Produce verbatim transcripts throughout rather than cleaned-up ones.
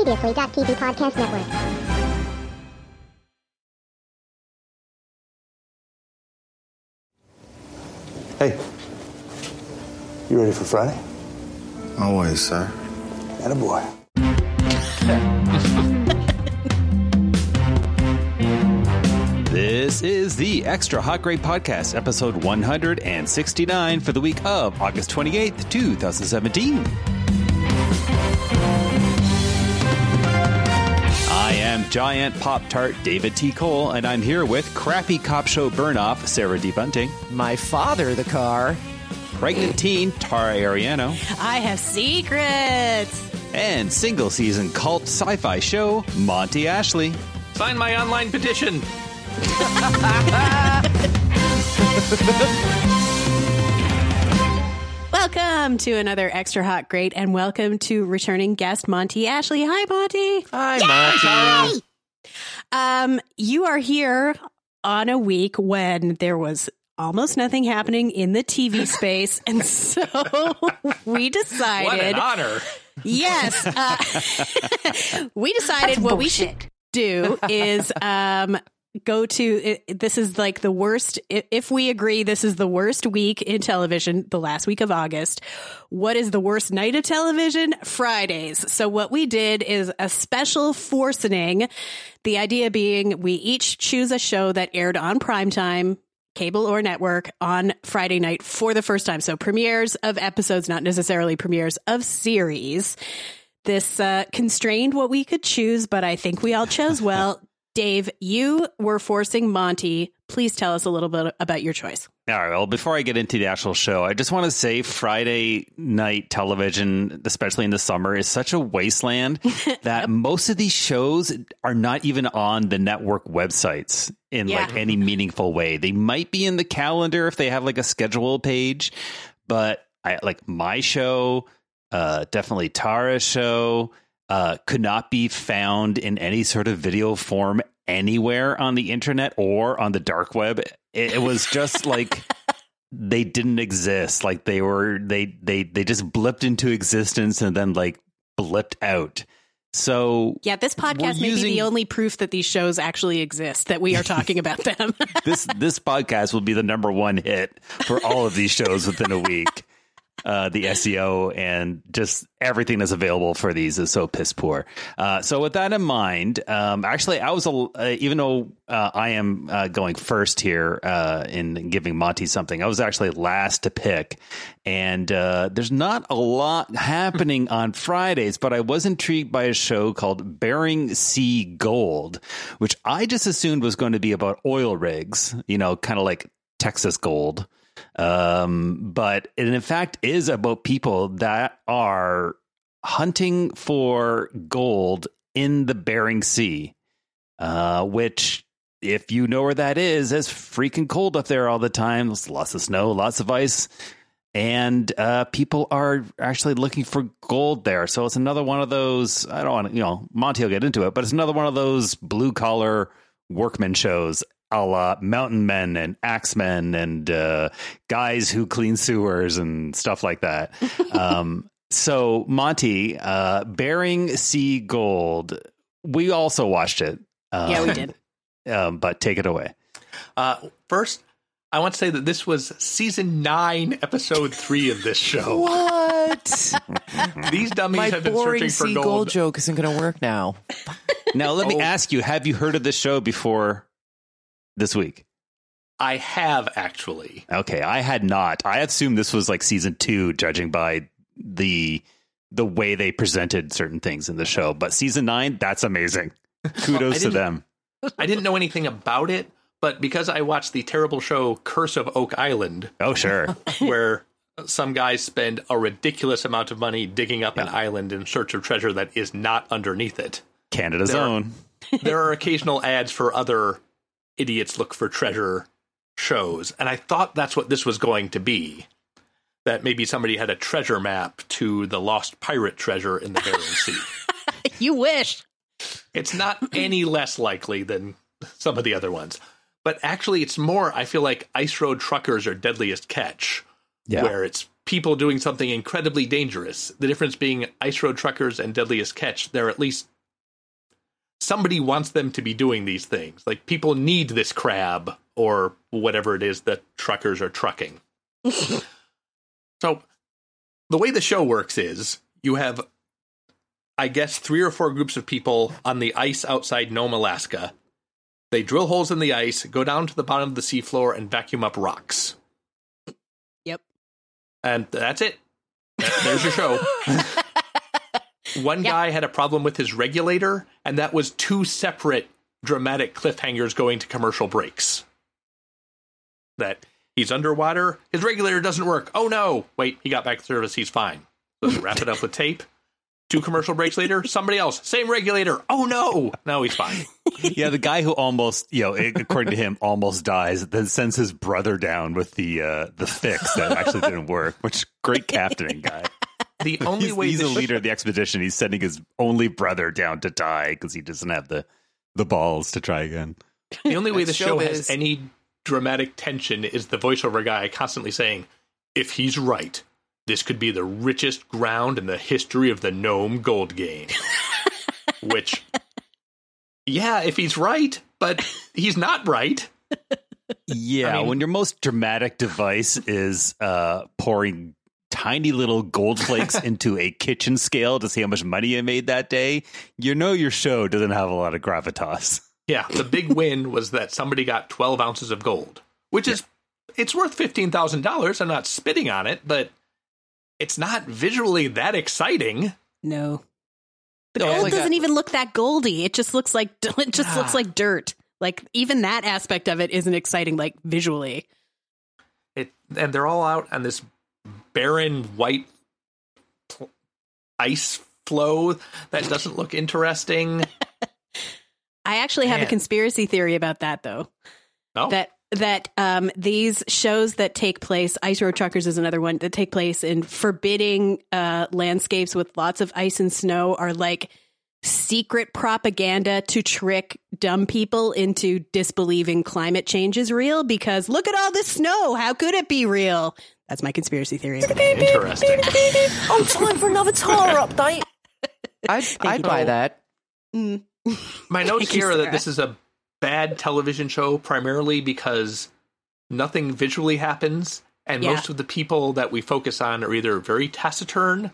Previously, T V Podcast Network. Hey, you ready for Friday? Always, sir. Attaboy. This is the Extra Hot Great Podcast, episode one hundred sixty-nine for the week of August twenty-eighth, twenty seventeen. I am Giant Pop-Tart David T. Cole, and I'm here with Crappy Cop Show Burnoff, Sarah D. Bunting. My father, the car. Pregnant teen, Tara Ariano. I have secrets. And single-season cult sci-fi show, Monty Ashley. Sign my online petition. Welcome to another Extra Hot Great, and welcome to returning guest Monty Ashley. Hi, Monty. Hi, Monty. Um, you are here on a week when there was almost nothing happening in the T V space, and so we decided. What an honor! Yes, uh, we decided That's what bullshit. we should do is um. go to it, this is like the worst, if we agree this is the worst week in television, the last week of August. What is the worst night of television? Fridays. So what we did is a special forcing, the idea being we each choose a show that aired on primetime, cable or network, on Friday night for the first time. So premieres of episodes, not necessarily premieres of series. This uh, constrained what we could choose, but I think we all chose well. Dave, you were forcing Monty. Please tell us a little bit about your choice. All right. Well, before I get into the actual show, I just want to say Friday night television, especially in the summer, is such a wasteland that most of these shows are not even on the network websites in Yeah. like any meaningful way. They might be in the calendar if they have like a schedule page, but I like my show, uh, definitely Tara's show. Uh, could not be found in any sort of video form anywhere on the internet or on the dark web. It, it was just like they didn't exist. Like they were, they they they just blipped into existence and then like blipped out. So Yeah, this podcast may using, be the only proof that these shows actually exist, that we are talking about them. this this podcast will be the number one hit for all of these shows within a week. Uh, the S E O and just everything that's available for these is so piss poor. Uh, so with that in mind, um, actually, I was, a, uh, even though uh, I am uh, going first here uh, in giving Monty something, I was actually last to pick. And uh, there's not a lot happening on Fridays, but I was intrigued by a show called Bering Sea Gold, which I just assumed was going to be about oil rigs, you know, kind of like Texas Gold. Um, but it in fact is about people that are hunting for gold in the Bering Sea, uh, which, if you know where that is, is freaking cold up there all the time. There's lots of snow, lots of ice, and uh, people are actually looking for gold there. So it's another one of those, I don't want to, you know, Monty will get into it, but it's another one of those blue collar workman shows. A la Mountain Men and Axemen and uh, guys who clean sewers and stuff like that. um, so, Monty, uh, Bering Sea Gold, we also watched it. Uh, Yeah, we did. Um, but take it away. Uh, first, I want to say that this was season nine, episode three of this show. What? These dummies My have been boring searching for sea gold. gold joke isn't going to work now. Now, let me Oh. ask you, have you heard of this show before this week? I have, actually. Okay, I had not. I assumed this was like season two, judging by the the way they presented certain things in the show. But season nine, that's amazing. Kudos to didn't- them. I didn't know anything about it, but because I watched the terrible show Curse of Oak Island, Oh, sure. where some guys spend a ridiculous amount of money digging up an island in search of treasure that is not underneath it. Canada's There are- own. There are occasional ads for other idiots look for treasure shows, and I thought that's what this was going to be. That maybe somebody had a treasure map to the lost pirate treasure in the Bering Sea. You wish. It's not any less likely than some of the other ones. But actually, it's more, I feel like Ice Road Truckers or Deadliest Catch, Yeah. where it's people doing something incredibly dangerous. The difference being Ice Road Truckers and Deadliest Catch, they're at least somebody wants them to be doing these things. Like, people need this crab or whatever it is that truckers are trucking. So the way the show works is you have, I guess, three or four groups of people on the ice outside Nome, Alaska. They drill holes in the ice, go down to the bottom of the seafloor, and vacuum up rocks. Yep. And that's it. There's your show. One Yep. guy had a problem with his regulator, and that was two separate dramatic cliffhangers going to commercial breaks. That he's underwater, his regulator doesn't work. Oh no! Wait, he got back to service, he's fine. So they wrap it up with tape. Two commercial breaks later, somebody else, same regulator. Oh no! No, he's fine. Yeah, the guy who almost, you know, according to him, almost dies, then sends his brother down with the uh, the fix that actually didn't work. Which great captaining guy. The only he's way he's the a leader of the expedition. He's sending his only brother down to die because he doesn't have the the balls to try again. The only way the That's show showbiz. has any dramatic tension is the voiceover guy constantly saying, if he's right, this could be the richest ground in the history of the Nome Gold Game. Which, yeah, if he's right, but he's not right. Yeah, I mean- when your most dramatic device is uh, pouring tiny little gold flakes into a kitchen scale to see how much money you made that day, you know your show doesn't have a lot of gravitas. Yeah, the big win was that somebody got twelve ounces of gold, which is, it's worth fifteen thousand dollars. I'm not spitting on it, but it's not visually that exciting. No. The No, it's gold like doesn't a- even look that goldy. It just looks like it just looks like dirt. Like, even that aspect of it isn't exciting, like, visually. It and they're all out on this barren white pl- ice flow that doesn't look interesting. I actually have Man. a conspiracy theory about that, though. No, That that um, these shows that take place, Ice Road Truckers is another one, that take place in forbidding uh, landscapes with lots of ice and snow are like secret propaganda to trick dumb people into disbelieving climate change is real, because look at all this snow. How could it be real? That's my conspiracy theory. interesting. Oh, time for another Tara update. I'd, I'd you. buy that. Mm. My notes Thank you, here are that Sarah. this is a bad television show primarily because nothing visually happens, and Yeah. most of the people that we focus on are either very taciturn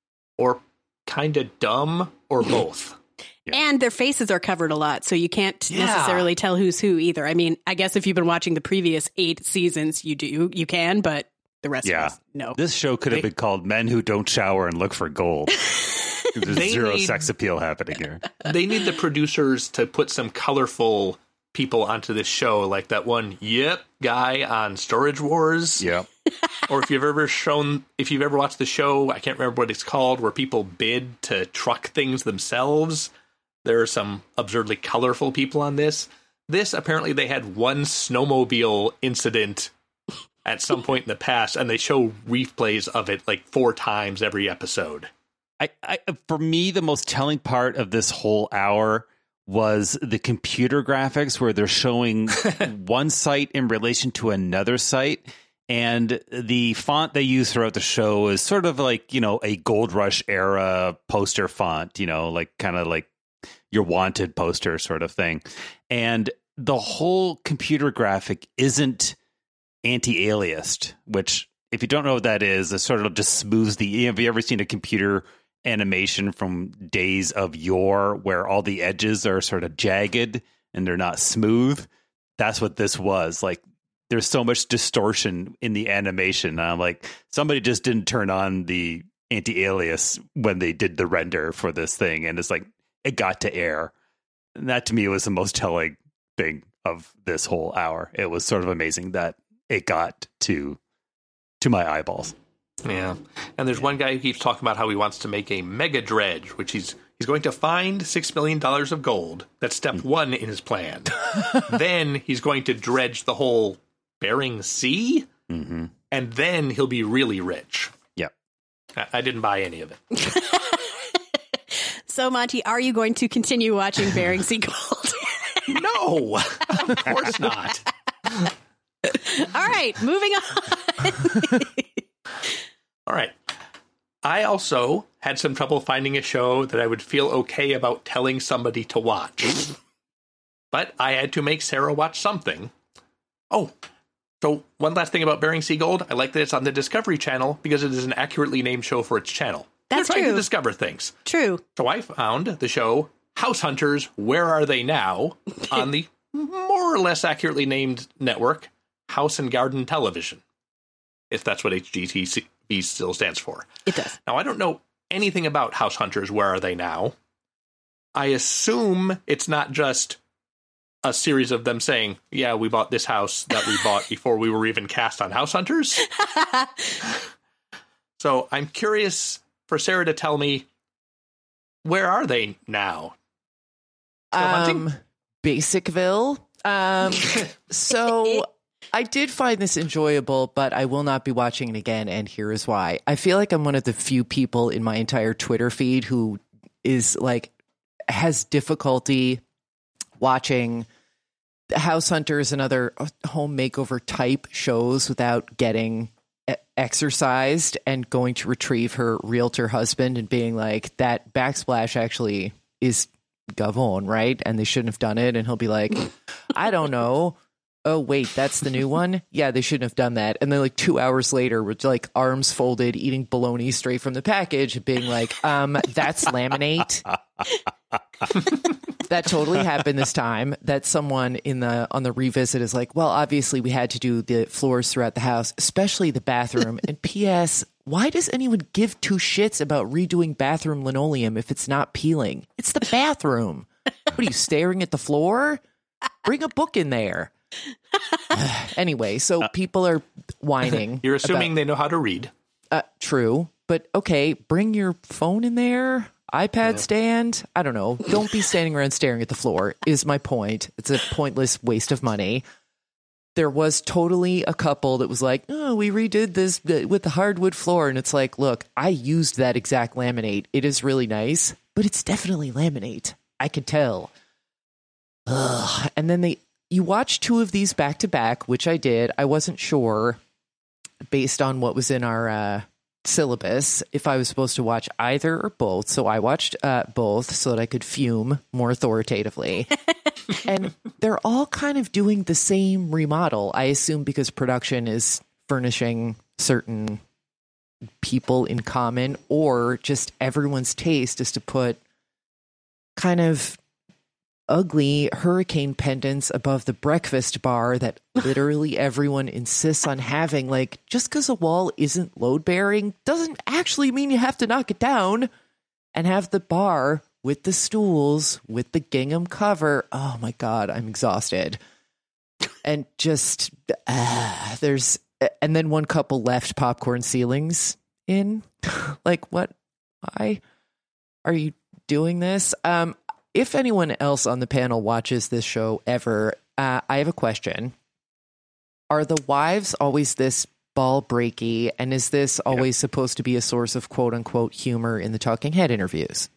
or kind of dumb or both. And their faces are covered a lot, so you can't Yeah. necessarily tell who's who either. I mean, I guess if you've been watching the previous eight seasons, you do, you can, but the rest Yeah. of us, no. This show could have They- been called Men Who Don't Shower and Look for Gold. There's They zero need- sex appeal happening here. They need the producers to put some colorful people onto this show, like that one yep guy on Storage Wars. Yep. Or if you've ever shown, if you've ever watched the show, I can't remember what it's called, where people bid to truck things themselves. There are some absurdly colorful people on this. This, apparently, they had one snowmobile incident at some point in the past, and they show replays of it like four times every episode. I, I, for me, the most telling part of this whole hour was the computer graphics where they're showing one site in relation to another site. And the font they use throughout the show is sort of like, you know, a Gold Rush era poster font, you know, like kind of like your wanted poster sort of thing. And the whole computer graphic isn't anti-aliased, which if you don't know what that is, it sort of just smooths the, have you ever seen a computer animation from days of yore where all the edges are sort of jagged and they're not smooth? That's what this was. Like, there's so much distortion in the animation. And I'm like, somebody just didn't turn on the anti-alias when they did the render for this thing. And it's like, it got to air. And that to me was the most telling thing of this whole hour. It was sort of amazing that it got to to my eyeballs. Yeah. And there's one guy who keeps talking about how he wants to make a mega dredge, which he's he's going to find six million dollars of gold. That's step one in his plan. Then he's going to dredge the whole Bering Sea, Mm-hmm. and then he'll be really rich. Yep. I, I didn't buy any of it. So, Monty, are you going to continue watching Bering Sea Gold? No, of course not. All right, moving on. All right. I also had some trouble finding a show that I would feel okay about telling somebody to watch. But I had to make Sarah watch something. Oh, so one last thing about Bering Sea Gold. I like that it's on the Discovery Channel because it is an accurately named show for its channel. That's They're trying true. to discover things. True. So I found the show House Hunters, Where Are They Now? On the more or less accurately named network, House and Garden Television. If that's what H G T V still stands for. It does. Now, I don't know anything about House Hunters, Where Are They Now? I assume it's not just a series of them saying, yeah, we bought this house that we bought before we were even cast on House Hunters. So I'm curious for Sarah to tell me, where are they now? Still hunting? Um, Basicville. Um, so I did find this enjoyable, but I will not be watching it again, and here is why. I feel like I'm one of the few people in my entire Twitter feed who is like has difficulty watching House Hunters and other home makeover type shows without getting e- exercised and going to retrieve her realtor husband and being like, that backsplash actually is Gavon, right? And they shouldn't have done it. And he'll be like, I don't know. Oh, wait, that's the new one? Yeah, they shouldn't have done that. And then like two hours later, with like arms folded, eating bologna straight from the package, being like, um, that's laminate. That totally happened this time. That someone in the on the revisit is like, well, obviously we had to do the floors throughout the house, especially the bathroom. And P S, why does anyone give two shits about redoing bathroom linoleum if it's not peeling? It's the bathroom. What are you, staring at the floor? Bring a book in there. Anyway, so people are whining. You're assuming about, they know how to read. uh, true, but okay, bring your phone in there. iPad stand. I don't know. Don't be standing around staring at the floor is my point. It's a pointless waste of money. There was totally a couple that was like, oh, we redid this with the hardwood floor. And it's like, look, I used that exact laminate. It is really nice, but it's definitely laminate. I could tell. Ugh. And then they, you watch two of these back to back, which I did. I wasn't sure based on what was in our uh, syllabus if I was supposed to watch either or both. So I watched uh, both so that I could fume more authoritatively. And they're all kind of doing the same remodel, I assume, because production is furnishing certain people in common, or just everyone's taste is to put kind of ugly hurricane pendants above the breakfast bar that literally everyone insists on having. Like, just because a wall isn't load bearing doesn't actually mean you have to knock it down. And have the bar with the stools with the gingham cover. Oh my god, I'm exhausted. And just uh, there's and then one couple left popcorn ceilings in. Like, what? Why are you doing this? Um If anyone else on the panel watches this show ever, uh, I have a question. Are the wives always this ball breaky? And is this always yeah. supposed to be a source of quote unquote humor in the Talking Head interviews?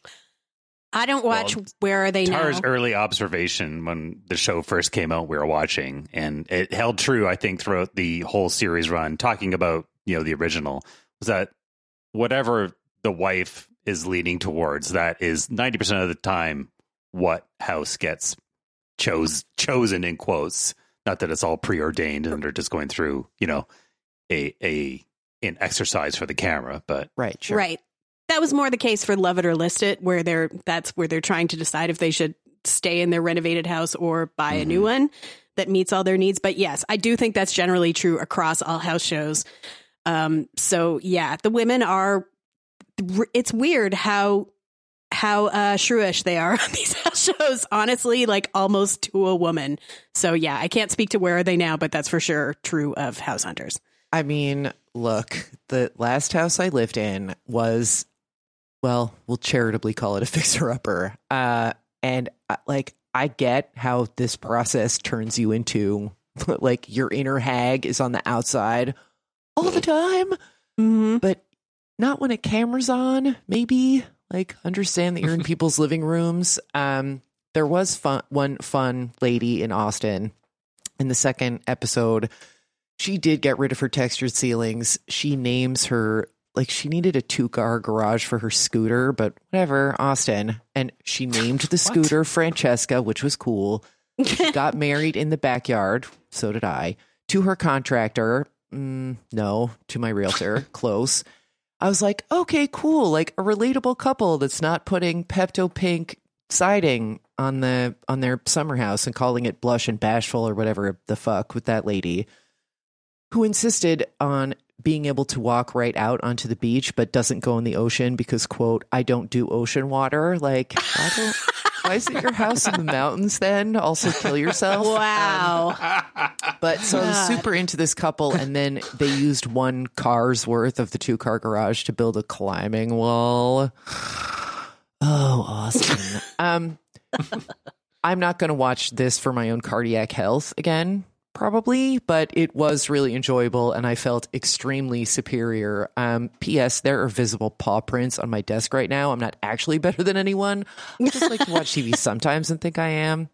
I don't watch well, Where Are They Tara's Now? early observation when the show first came out, we were watching, and it held true, I think, throughout the whole series run, talking about, you know, the original, was that whatever the wife is leaning towards, that is ninety percent of the time what house gets chose chosen in quotes. Not that it's all preordained and they're just going through, you know, a a an exercise for the camera, but right, sure. Right. That was more the case for Love It or List It, where they're that's where they're trying to decide if they should stay in their renovated house or buy mm-hmm. a new one that meets all their needs. But yes, I do think that's generally true across all house shows. Um, so yeah, the women are. It's weird how how uh, shrewish they are on these house shows. Honestly, like almost to a woman. So yeah, I can't speak to Where Are They Now, but that's for sure true of House Hunters. I mean, look, the last house I lived in was, well, we'll charitably call it a fixer-upper. Uh, and uh, like, I get how this process turns you into, like, your inner hag is on the outside all the time. Mm-hmm. But not when a camera's on, maybe. Like, understand that you're in people's living rooms. Um, there was fun, one fun lady in Austin in the second episode. She did get rid of her textured ceilings. She names her like she needed a two-car garage for her scooter, but whatever, Austin. And she named the scooter Francesca, which was cool. She got married in the backyard, so did I, to her contractor. Mm, no, to my realtor, close. I was like, okay, cool, like a relatable couple that's not putting Pepto Pink siding on the on their summer house and calling it Blush and Bashful or whatever the fuck with that lady who insisted on being able to walk right out onto the beach but doesn't go in the ocean because, quote, I don't do ocean water. Like, why, don't, why is it your house in the mountains then? Also kill yourself. Wow. Um, but so I was super into this couple, and then they used one car's worth of the two-car garage to build a climbing wall. Oh, Austin. um, I'm not going to watch this for my own cardiac health again, probably, but it was really enjoyable, and I felt extremely superior. Um, P S. There are visible paw prints on my desk right now. I'm not actually better than anyone. I just like to watch T V sometimes and think I am.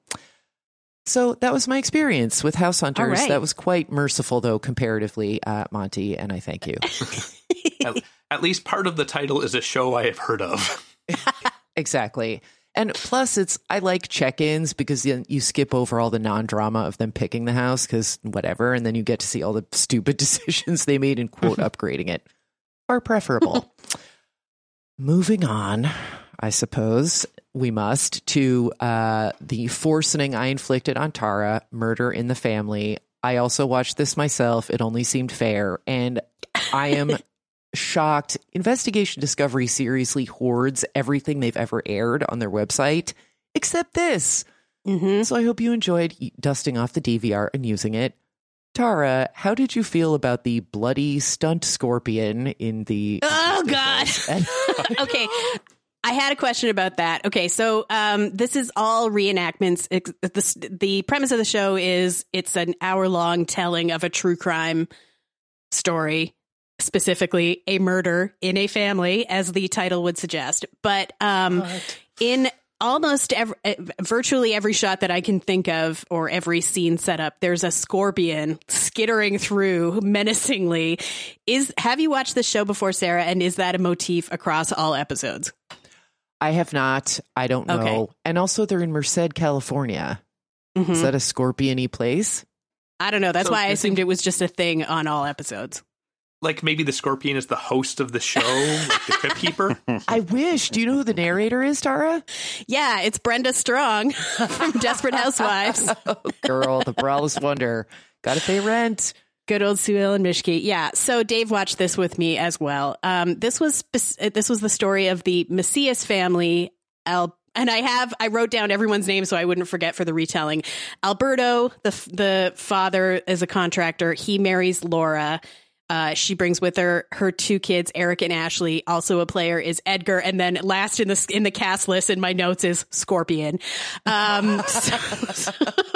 So that was my experience with House Hunters. Right. That was quite merciful, though, comparatively, uh, Monty, and I thank you. at, at least part of the title is a show I have heard of. Exactly. And plus, it's I like check-ins because then you skip over all the non-drama of them picking the house because whatever, and then you get to see all the stupid decisions they made in, quote, upgrading it. Are preferable. Moving on, I suppose we must, to uh, the forcening I inflicted on Tara, Murder in the Family. I also watched this myself. It only seemed fair. And I am shocked. Investigation Discovery seriously hoards everything they've ever aired on their website, except this. Mm-hmm. So I hope you enjoyed dusting off the D V R and using it. Tara, how did you feel about the bloody stunt scorpion in the... Oh, God. Okay. I had a question about that. Okay, so um, this is all reenactments. It, the, the premise of the show is it's an hour-long telling of a true crime story, specifically a murder in a family, as the title would suggest. But um, in almost every, virtually every shot that I can think of, or every scene set up, there's a scorpion skittering through menacingly. Is have you watched this show before, Sarah? And is that a motif across all episodes? I have not. I don't know. Okay. And also, they're in Merced, California. Mm-hmm. Is that a scorpion-y place? I don't know. That's So why I the assumed thing- it was just a thing on all episodes. Like maybe the scorpion is the host of the show, like the Crypt Keeper. I wish. Do you know who the narrator is, Tara? Yeah, it's Brenda Strong from Desperate Housewives. Oh, girl, the braless wonder. Gotta pay rent. Good old Sue Ellen Mishke. Yeah. So Dave watched this with me as well. Um, this was spec- this was the story of the Macias family. Al- and I have I wrote down everyone's name so I wouldn't forget for the retelling. Alberto, the the father, is a contractor. He marries Laura. Uh, she brings with her her two kids, Eric and Ashley. Also a player is Edgar, and then last in the in the cast list in my notes is Scorpion. Um, so,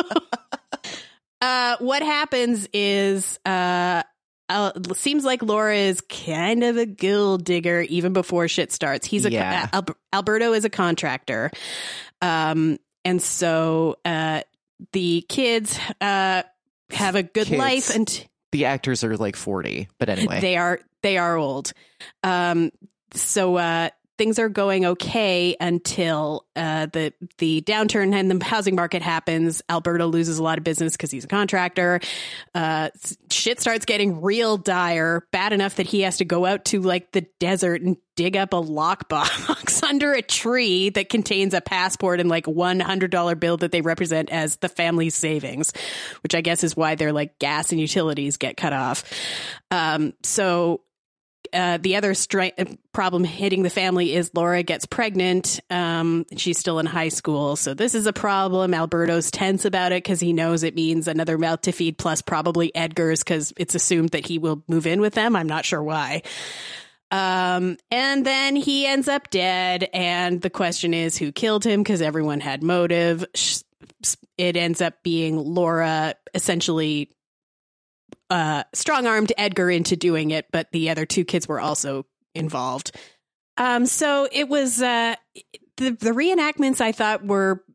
uh, what happens is, uh, uh, seems like Laura is kind of a gold digger even before shit starts. He's a Yeah. Al- Alberto is a contractor, um, and so uh, the kids uh, have a good Kids. life and. The actors are like forty, but anyway. They are they are old. Um, so uh, things are going okay until uh, the the downturn in the housing market happens. Alberto loses a lot of business because he's a contractor. Uh, shit starts getting real dire, bad enough that he has to go out to like the desert and dig up a lockbox under a tree that contains a passport and like one hundred dollar bill that they represent as the family's savings, which I guess is why their like gas and utilities get cut off. Um, so uh, the other stri- problem hitting the family is Laura gets pregnant. Um, she's still in high school. So this is a problem. Alberto's tense about it because he knows it means another mouth to feed, plus probably Edgar's, because it's assumed that he will move in with them. I'm not sure why. Um, and then he ends up dead. And the question is who killed him, because everyone had motive. It ends up being Laura essentially uh, strong-armed Edgar into doing it, but the other two kids were also involved. Um, so it was uh, the, the reenactments I thought were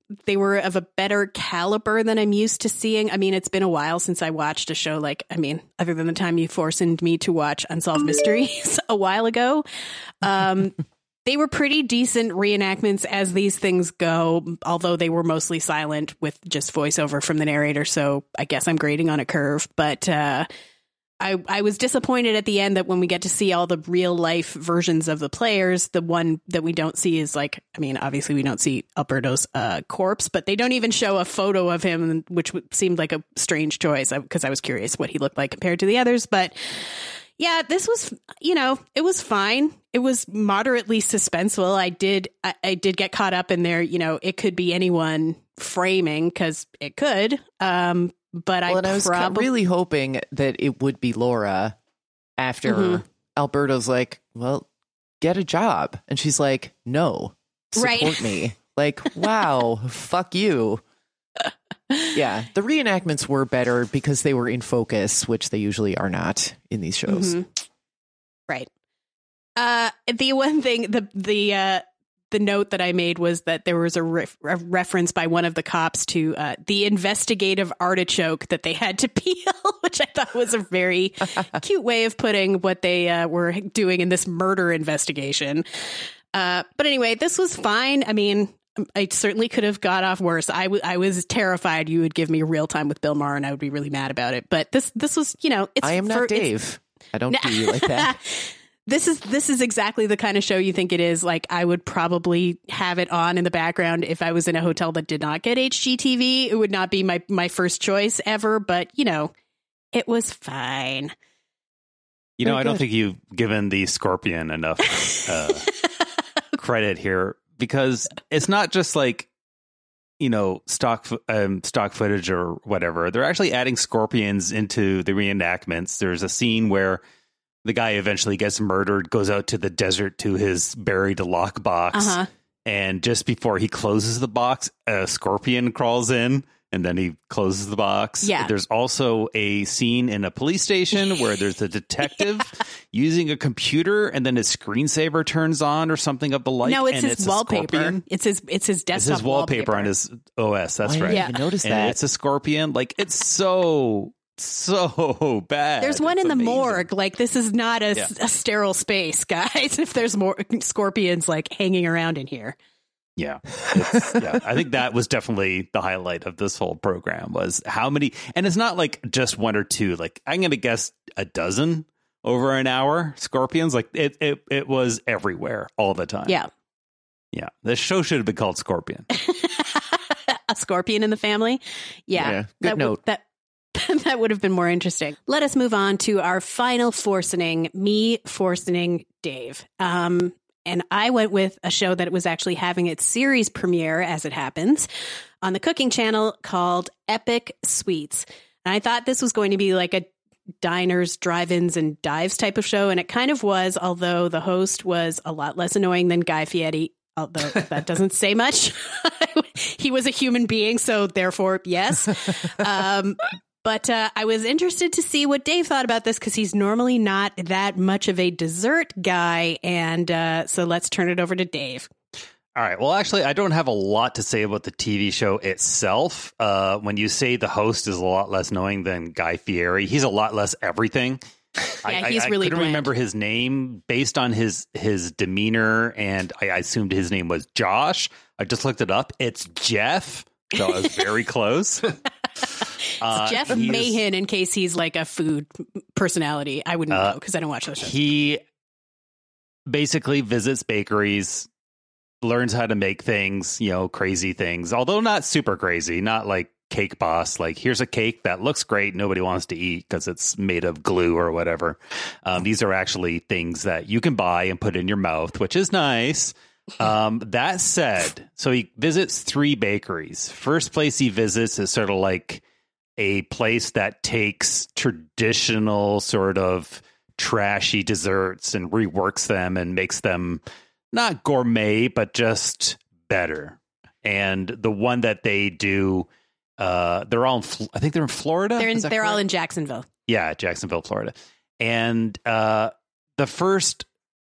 they were of a better caliber than I'm used to seeing. I mean, it's been a while since I watched a show like, I mean, other than the time you forced me to watch Unsolved Mysteries a while ago. Um, they were pretty decent reenactments as these things go, although they were mostly silent with just voiceover from the narrator. So I guess I'm grading on a curve. But uh, I, I was disappointed at the end that when we get to see all the real life versions of the players, the one that we don't see is like, I mean, obviously we don't see Alberto's uh, corpse, but they don't even show a photo of him, which seemed like a strange choice because I was curious what he looked like compared to the others. But yeah, this was, you know, it was fine. It was moderately suspenseful. I did, I, I did get caught up in there. You know, it could be anyone framing because it could. Um, but well, I, and I was prob- really hoping that it would be Laura after Mhm. Alberto's like, well, get a job. And she's like, no, support Right. me. Like, wow, fuck you. Yeah, the reenactments were better because they were in focus, which they usually are not in these shows. Mhm. Right. Uh, the one thing, the the uh, the note that I made was that there was a, ref- a reference by one of the cops to uh, the investigative artichoke that they had to peel, which I thought was a very cute way of putting what they uh, were doing in this murder investigation. Uh, but anyway, this was fine. I mean, I certainly could have got off worse. I, w- I was terrified you would give me real time with Bill Maher and I would be really mad about it. But this this was, you know, it's I am for, not Dave. I don't do you like that. This is this is exactly the kind of show you think it is. Like, I would probably have it on in the background if I was in a hotel that did not get H G T V. It would not be my, my first choice ever, but, you know, it was fine. You know, Very I don't good. think you've given the Scorpion enough uh, credit here because it's not just like, you know, stock fo- um, stock footage or whatever. They're actually adding scorpions into the reenactments. There's a scene where the guy eventually gets murdered, goes out to the desert to his buried lockbox. Uh-huh. And just before he closes the box, a scorpion crawls in and then he closes the box. Yeah. There's also a scene in a police station where there's a detective yeah. using a computer and then his screensaver turns on or something of the like. No, it's and his it's wallpaper. It's his it's his desktop It's his wallpaper, on his O S. That's I right. didn't Yeah. even notice And that. it's a scorpion. Like, it's so, so bad. There's one It's in the amazing. morgue. Like, this is not a, Yeah. a sterile space, guys. If there's more scorpions like hanging around in here. Yeah. It's, yeah. I think that was definitely the highlight of this whole program was how many, and it's not like just one or two, like I'm going to guess a dozen over an hour scorpions. Like it, it, it was everywhere all the time. Yeah. Yeah. The show should have been called Scorpion. A scorpion in the family. Yeah. Yeah, good that note. Would, that that would have been more interesting. Let us move on to our final forcening, me forcening Dave. Um, and I went with a show that was actually having its series premiere, as it happens, on the cooking channel called Epic Sweets. And I thought this was going to be like a diners, drive-ins, and dives type of show. And it kind of was, although the host was a lot less annoying than Guy Fieri. Although that doesn't say much. He was a human being, so therefore, yes. Um, but uh, I was interested to see what Dave thought about this because he's normally not that much of a dessert guy. And uh, so let's turn it over to Dave. All right. Well, actually, I don't have a lot to say about the T V show itself. Uh, when you say the host is a lot less knowing than Guy Fieri, he's a lot less everything. Yeah, I, he's I, really I couldn't bland. remember his name based on his his demeanor, and I, I assumed his name was Josh. I just looked it up. It's Jeff. So I was very close. Uh, Jeff he is- Mahan, in case he's like a food personality. I wouldn't Uh, know because I don't watch those shows. He basically visits bakeries, learns how to make things, you know, crazy things, although not super crazy, not like Cake Boss. Like, here's a cake that looks great, nobody wants to eat because it's made of glue or whatever. Um, these are actually things that you can buy and put in your mouth, which is nice. Um, that said, so he visits three bakeries. First place he visits is sort of like a place that takes traditional sort of trashy desserts and reworks them and makes them not gourmet, but just better. And the one that they do, uh, they're all in, Fl- I think they're in Florida. They're in, Is that they're all correct? in Jacksonville. Yeah, Jacksonville, Florida. And uh, the first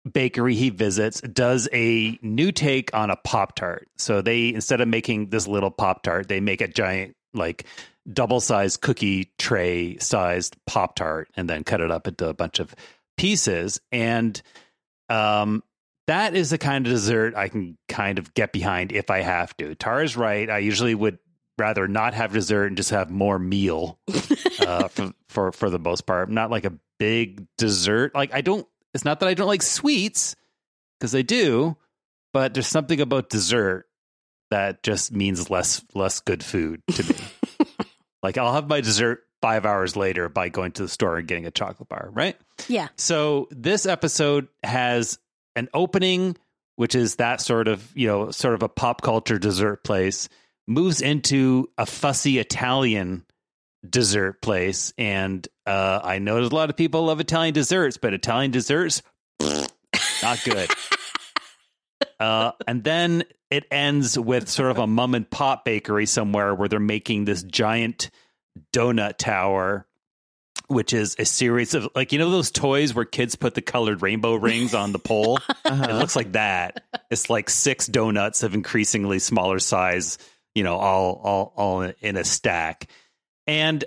bakery he visits does a new take on a Pop-Tart. So they, instead of making this little Pop-Tart, they make a giant, like, double-sized cookie tray-sized Pop-Tart and then cut it up into a bunch of pieces. And um, that is the kind of dessert I can kind of get behind if I have to. Tara's right. I usually would rather not have dessert and just have more meal uh, for, for, for the most part. I'm not like a big dessert. Like, I don't, it's not that I don't like sweets, because I do, but there's something about dessert that just means less less good food to me. Like, I'll have my dessert five hours later by going to the store and getting a chocolate bar, right? Yeah. So this episode has an opening, which is that sort of, you know, sort of a pop culture dessert place, moves into a fussy Italian dessert place. And uh, I know there's a lot of people love Italian desserts, but Italian desserts, not good. Uh, and then it ends with sort of a mom and pop bakery somewhere where they're making this giant donut tower, which is a series of, like, you know, those toys where kids put the colored rainbow rings on the pole? Uh-huh. It looks like that. It's like six donuts of increasingly smaller size, you know, all, all, all in a stack. And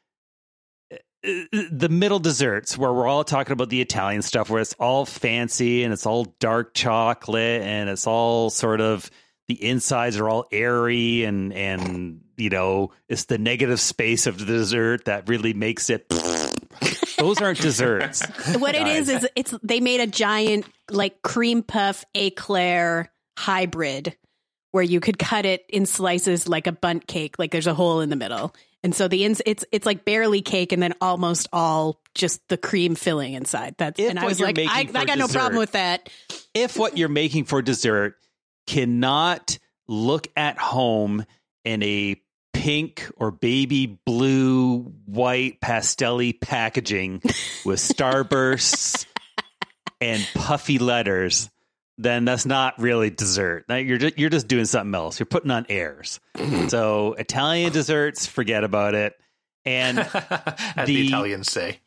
the middle desserts, where we're all talking about the Italian stuff, where it's all fancy and it's all dark chocolate and it's all sort of, the insides are all airy and, and, you know, it's the negative space of the dessert that really makes it. Those aren't desserts. What it is, is it's, they made a giant, like, cream puff eclair hybrid where you could cut it in slices like a bundt cake, like there's a hole in the middle. And so the ins it's it's like barely cake and then almost all just the cream filling inside. That's If and I what was you're like, I, making I for got no dessert- problem with that. If what you're making for dessert cannot look at home in a pink or baby blue, white, pastel-y packaging with starbursts and puffy letters, then that's not really dessert. Now, You're just, you're just doing something else. You're putting on airs. So Italian desserts, forget about it. And As the, Italians say.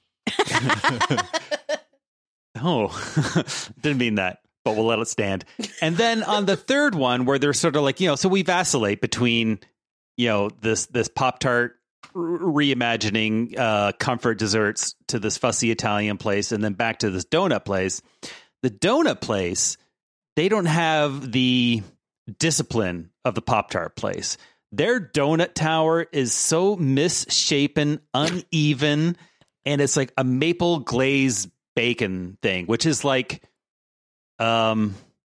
Oh, didn't mean that, but we'll let it stand. And then on the third one, where they're sort of like, you know, so we vacillate between, you know, this this Pop-Tart reimagining uh, comfort desserts to this fussy Italian place, and then back to this donut place. The donut place, they don't have the discipline of the Pop-Tart place. Their donut tower is so misshapen, uneven, and it's like a maple glaze bacon thing, which is like, um,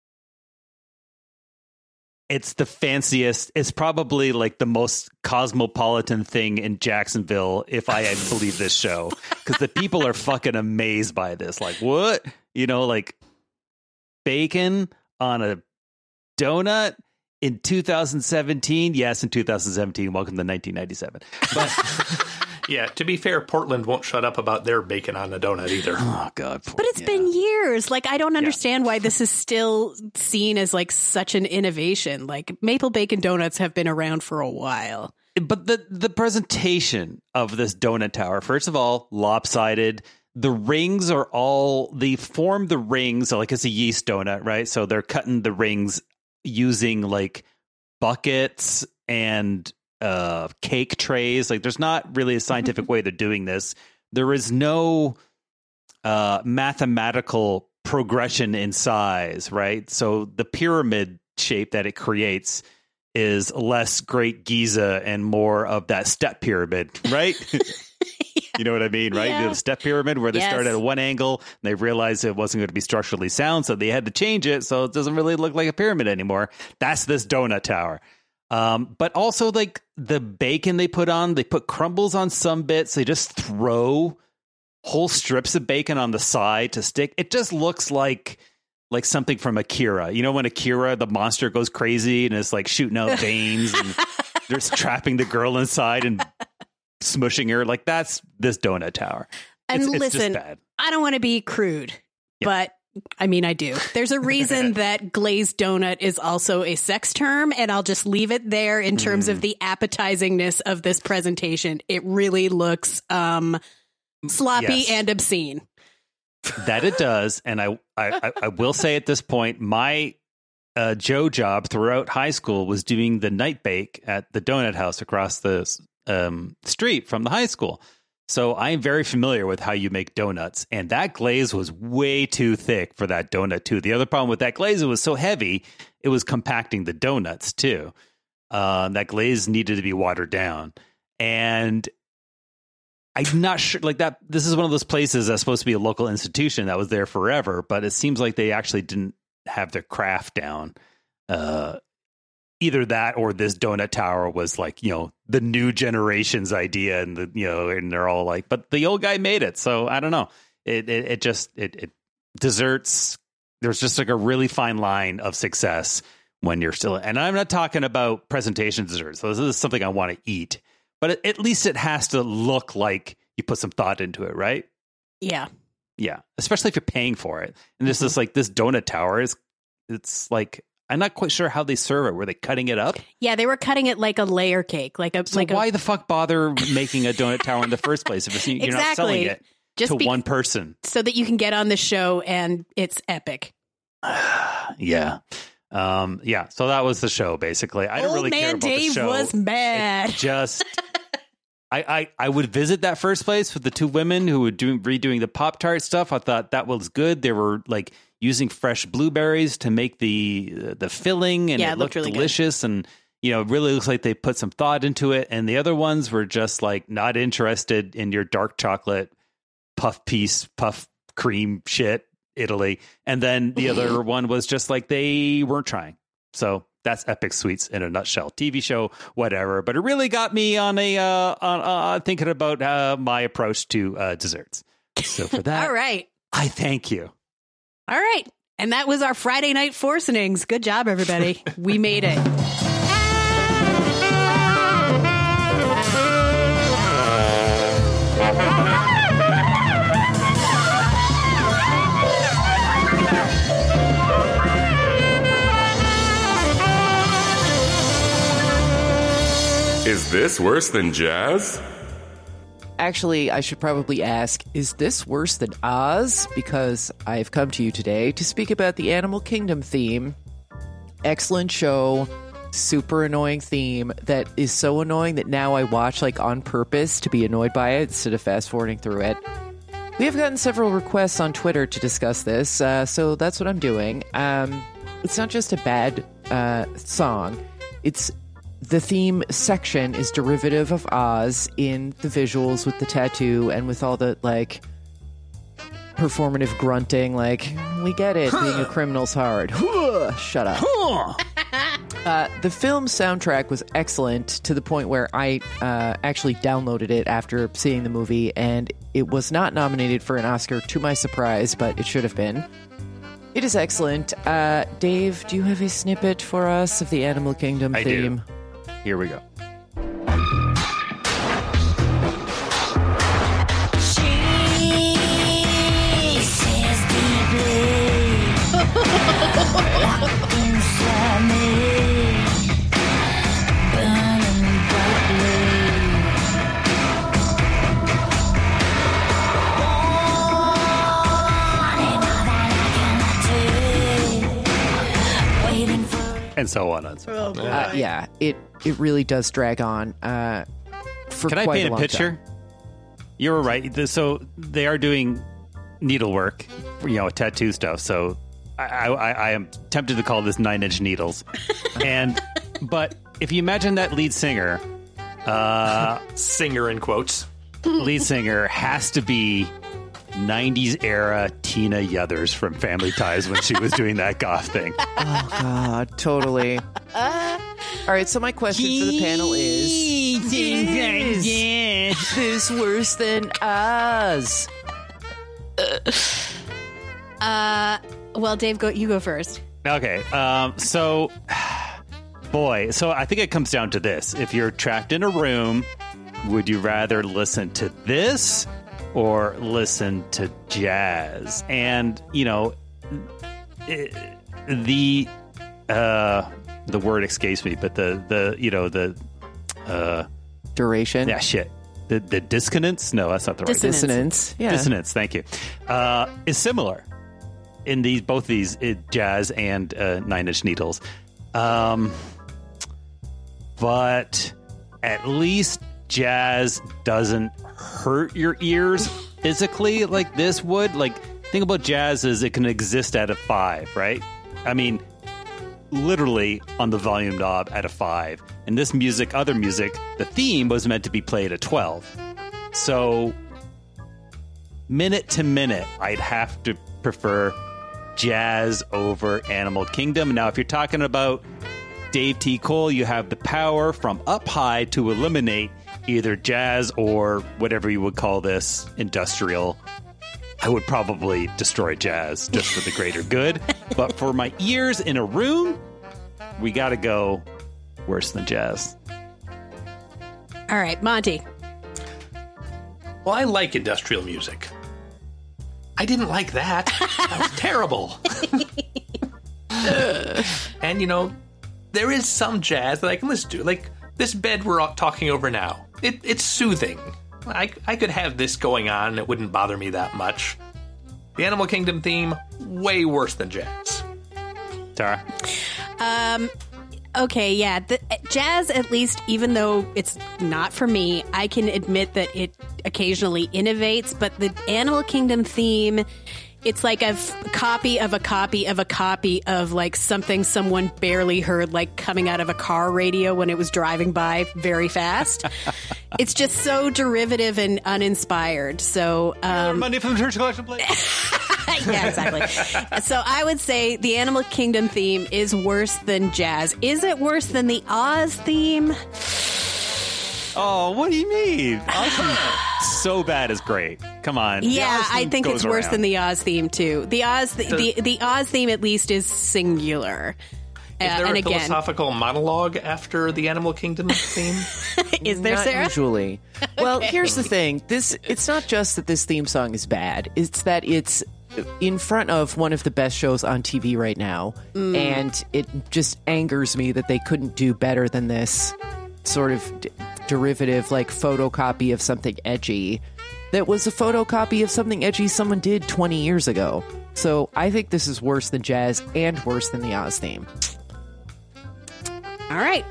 it's the fanciest. It's probably like the most cosmopolitan thing in Jacksonville, if I believe this show, because the people are fucking amazed by this. Like, what? You know, like bacon on a donut in two thousand seventeen. Yes, in two thousand seventeen. Welcome to nineteen ninety-seven. But yeah, to be fair, Portland won't shut up about their bacon on a donut either. Oh God! But it's yeah. been years. Like, I don't understand yeah. why this is still seen as like such an innovation. Like, maple bacon donuts have been around for a while. But the the presentation of this donut tower, first of all, lopsided. The rings are all, they form the rings like it's a yeast donut, right? So they're cutting the rings using like buckets and uh, cake trays. Like, there's not really a scientific way they're doing this. There is no uh, mathematical progression in size, right? So the pyramid shape that it creates is less Great Giza and more of that step pyramid, right? yeah. You know what I mean, right? Yeah. The step pyramid where they yes. started at one angle and they realized it wasn't going to be structurally sound, so they had to change it so it doesn't really look like a pyramid anymore. That's this donut tower. Um, but also, like, the bacon they put on, they put crumbles on some bits. They just throw whole strips of bacon on the side to stick. It just looks like like something from Akira. You know, when Akira, the monster goes crazy and is like shooting out veins and they're trapping the girl inside and smushing her. Like, that's this donut tower. And it's, it's listen, just bad. I don't want to be crude, Yeah. but I mean, I do. There's a reason that glazed donut is also a sex term, and I'll just leave it there in terms Mm. of the appetizingness of this presentation. It really looks um, sloppy Yes. and obscene. That it does. And I, I, I will say at this point, my uh, Joe job throughout high school was doing the night bake at the donut house across the um, street from the high school. So I'm very familiar with how you make donuts. And that glaze was way too thick for that donut, too. The other problem with that glaze, it was so heavy, it was compacting the donuts, too. Uh, that glaze needed to be watered down. And I'm not sure, like that, this is one of those places that's supposed to be a local institution that was there forever, but it seems like they actually didn't have their craft down. Uh, either that or this donut tower was like, you know, the new generation's idea, and the, you know, and they're all like, but the old guy made it. So I don't know. It, it, it just, it, it desserts, there's just like a really fine line of success when you're still, and I'm not talking about presentation desserts. So this is something I want to eat. But at least it has to look like you put some thought into it, right? Yeah. Yeah. Especially if you're paying for it. And this is like this donut tower is, it's like, I'm not quite sure how they serve it. Were they cutting it up? Yeah, they were cutting it like a layer cake. Like a so like why a, the fuck bother making a donut tower in the first place if it's, you're exactly. not selling it Just to be- one person? So that you can get on the show and it's epic. Yeah. Um, yeah. So that was the show, basically. I don't Old really care man about Dave the show. was mad. It just... I, I, I would visit that first place with the two women who were doing redoing the Pop-Tart stuff. I thought that was good. They were like using fresh blueberries to make the uh, the filling, and Yeah, it, it looked, looked really delicious. Good. And you know, it really looks like they put some thought into it. And the other ones were just like not interested in your dark chocolate puff piece, puff cream shit, Italy. And then the other one was just like they weren't trying. So that's Epic Sweets in a nutshell. T V show, whatever. But it really got me on a uh, on uh, thinking about uh, my approach to uh, desserts. So for that, All right. I thank you. All right. And that was our Friday night forcenings. Good job, everybody. We made it. Is this worse than jazz? Actually, I should probably ask, is this worse than Oz? Because I've come to you today to speak about the Animal Kingdom theme. Excellent show, super annoying theme that is so annoying that now I watch like on purpose to be annoyed by it instead of fast forwarding through it. We have gotten several requests on Twitter to discuss this, uh, so that's what I'm doing. Um, it's not just a bad uh, song, it's the theme section is derivative of Oz in the visuals with the tattoo and with all the, like, performative grunting, like, we get it, being a criminal's hard. Shut up. uh, the film soundtrack was excellent to the point where I uh, actually downloaded it after seeing the movie, and it was not nominated for an Oscar, to my surprise, but it should have been. It is excellent. Uh, Dave, do you have a snippet for us of the Animal Kingdom I theme? do. Here we go. And so on and so on. Uh, yeah, it it really does drag on. Uh, for Can I quite paint a, a long picture? time. You were right. The- So they are doing needlework, you know, tattoo stuff. So I, I, I am tempted to call this Nine Inch Needles. And but if you imagine that lead singer, uh, Singer in quotes. lead singer has to be nineties era Tina Yothers from Family Ties when she was doing that goth thing. Oh God, totally. All right, so my question for the panel is: Is this worse than Oz? Uh, well, Dave, go. You go first. Okay, um, so boy, so I think it comes down to this: if you're trapped in a room, would you rather listen to this or listen to jazz? And you know, it, the uh, the word escapes me, but the the you know the uh, Duration. yeah shit the, the dissonance, no, that's not the right Dissonance. Dissonance. Yeah. Dissonance, thank you, uh, is similar in these both these uh, jazz and uh, Nine Inch Needles. Um, but at least jazz doesn't hurt your ears physically like this would. Like, think about jazz as it can exist at a five, right? I mean, literally on the volume knob at a five. And this music, other music, the theme was meant to be played at twelve. So, minute to minute, I'd have to prefer jazz over Animal Kingdom. Now, if you're talking about Dave T. Cole, you have the power from up high to eliminate either jazz or whatever you would call this, industrial. I would probably destroy jazz just for the greater good. But for my ears in a room, we got to go worse than jazz. All right, Monty. Well, I like industrial music. I didn't like that. That was terrible. And, you know, there is some jazz that I can listen to. Like, this bed we're talking over now. It, it's soothing. I, I could have this going on and it wouldn't bother me that much. The Animal Kingdom theme, way worse than jazz. Tara? Um, okay, yeah. The, jazz, at least, even though it's not for me, I can admit that it occasionally innovates, but the Animal Kingdom theme, it's like a f- copy of a copy of a copy of like something someone barely heard, like coming out of a car radio when it was driving by very fast. It's just so derivative and uninspired. So, um, money from the church collection plate. yeah, exactly. So I would say the Animal Kingdom theme is worse than jazz. Is it worse than the Oz theme? Oh, what do you mean? Awesome. So bad is great. Come on. The Yeah, Oz I theme think goes it's worse around. than the Oz theme too. The Oz, the, the, the Oz theme at least is singular. Uh, Is there and a again, philosophical monologue after the Animal Kingdom theme? is there, Not Sarah? usually. Well, here's the thing. This it's not just that this theme song is bad. It's that it's in front of one of the best shows on T V right now, Mm. and it just angers me that they couldn't do better than this sort of d- derivative, like photocopy of something edgy. That was a photocopy of something edgy someone did twenty years ago. So I think this is worse than jazz and worse than the Oz theme. All right.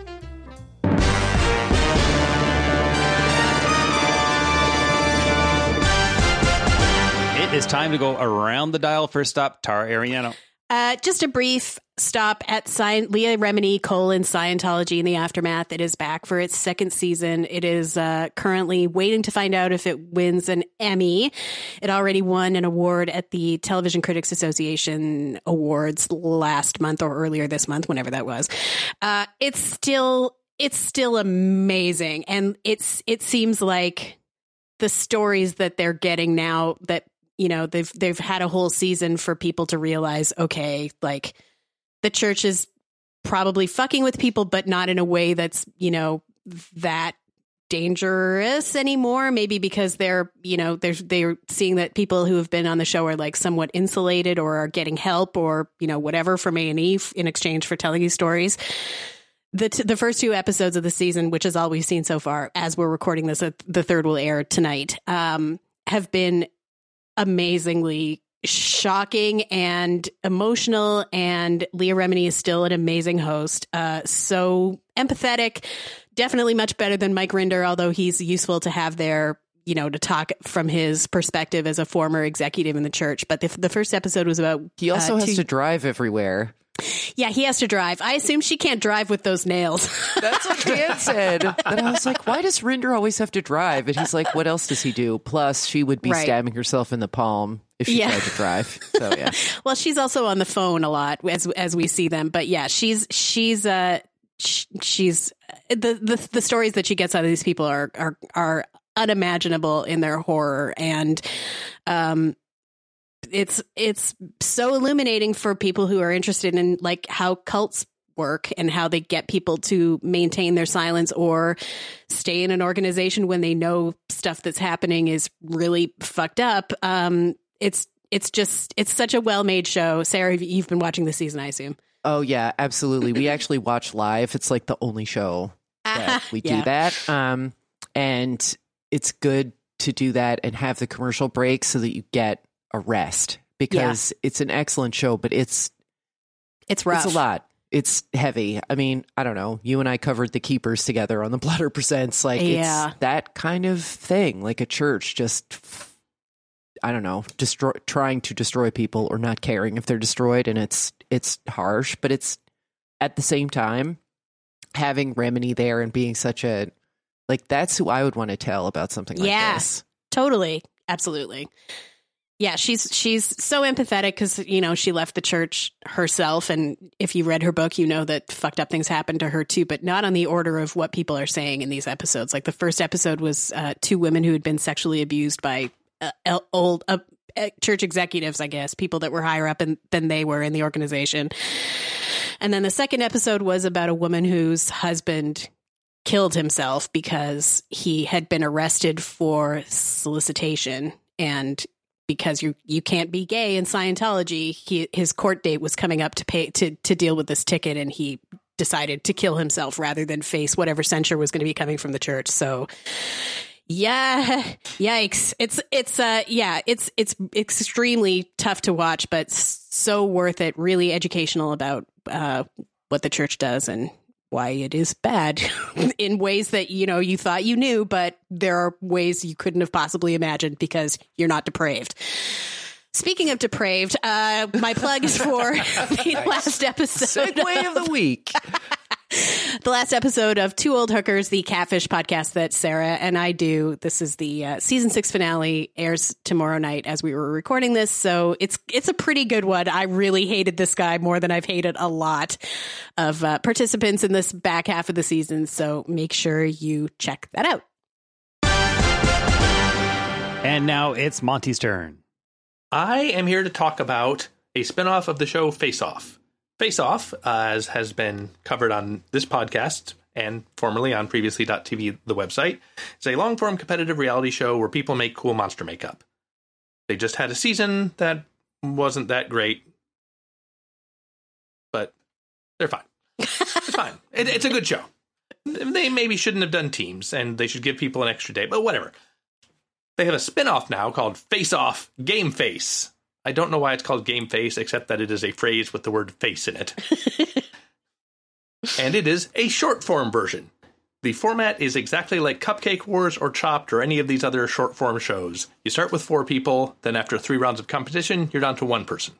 It is time to go around the dial. First stop, Tara Ariano. Uh, just a brief stop at Sci- Leah Remini, colon, Scientology in the Aftermath. It is back for its second season. It is uh, currently waiting to find out if it wins an Emmy. It already won an award at the Television Critics Association Awards last month or earlier this month, whenever that was. Uh, it's still it's still amazing, and it's it seems like the stories that they're getting now that. You know, they've they've had a whole season for people to realize, okay, like the church is probably fucking with people, but not in a way that's, you know, that dangerous anymore. Maybe because they're, you know, they're they're seeing that people who have been on the show are like somewhat insulated or are getting help or, you know, whatever from A and E in exchange for telling these stories. The t- the first two episodes of the season, which is all we've seen so far, as we're recording this, uh, the third will air tonight, um, have been amazingly shocking and emotional, and Leah Remini is still an amazing host. Uh, so empathetic, definitely much better than Mike Rinder, although he's useful to have there, you know, to talk from his perspective as a former executive in the church. But the, the first episode was about... He also uh, has two- to drive everywhere. Yeah, he has to drive. I assume she can't drive with those nails. That's what Dan said. And I was like, why does Rinder always have to drive? And he's like, what else does he do? Plus, she would be Right. stabbing herself in the palm if she Yeah. tried to drive. So, yeah. Well, she's also on the phone a lot as as we see them. But yeah, she's she's uh sh- she's the, the the stories that she gets out of these people are are are unimaginable in their horror, and um it's it's so illuminating for people who are interested in like how cults work and how they get people to maintain their silence or stay in an organization when they know stuff that's happening is really fucked up. Um, it's it's just it's such a well-made show. Sarah, you've been watching this season, I assume. Oh, yeah, absolutely. We actually watch live. It's like the only show that we do Yeah. that. Um, and it's good to do that and have the commercial break so that you get a rest, because yeah. it's an excellent show, but it's it's rough. It's a lot. It's heavy. I mean, I don't know. You and I covered The Keepers together on the Blood or Presents. Like, yeah. it's that kind of thing, like a church just, I don't know, destroy, trying to destroy people or not caring if they're destroyed. And it's, it's harsh, but it's at the same time having Remini there and being such a, like, that's who I would want to tell about something like yeah, this. Totally. Absolutely. Yeah, she's she's so empathetic because, you know, she left the church herself. And if you read her book, you know that fucked up things happened to her, too, but not on the order of what people are saying in these episodes. Like the first episode was uh, two women who had been sexually abused by uh, old uh, church executives, I guess, people that were higher up in, than they were in the organization. And then the second episode was about a woman whose husband killed himself because he had been arrested for solicitation, and because you you can't be gay in Scientology, he, his court date was coming up to pay to to deal with this ticket, and he decided to kill himself rather than face whatever censure was going to be coming from the church. So, yeah, yikes! It's it's uh yeah, it's it's extremely tough to watch, but so worth it. Really educational about uh, what the church does and why it is bad in ways that, you know, you thought you knew, but there are ways you couldn't have possibly imagined because you're not depraved. Speaking of depraved, uh, my plug is for the nice. last episode. Segue of, of the week. The last episode of Two Old Hookers, the Catfish podcast that Sarah and I do. This is the uh, season six finale, airs tomorrow night as we were recording this. So it's it's a pretty good one. I really hated this guy more than I've hated a lot of uh, participants in this back half of the season. So make sure you check that out. And now it's Monty's turn. I am here to talk about a spinoff of the show Face Off. Face Off, uh, as has been covered on this podcast and formerly on previously dot t v, the website, is a long-form competitive reality show where people make cool monster makeup. They just had a season that wasn't that great, but they're fine. It's fine. It, it's a good show. They maybe shouldn't have done teams, and they should give people an extra day, but whatever. They have a spin-off now called Face Off Game Face. I don't know why it's called Game Face, except that it is a phrase with the word face in it. And it is a short-form version. The format is exactly like Cupcake Wars or Chopped or any of these other short-form shows. You start with four people, then after three rounds of competition, you're down to one person.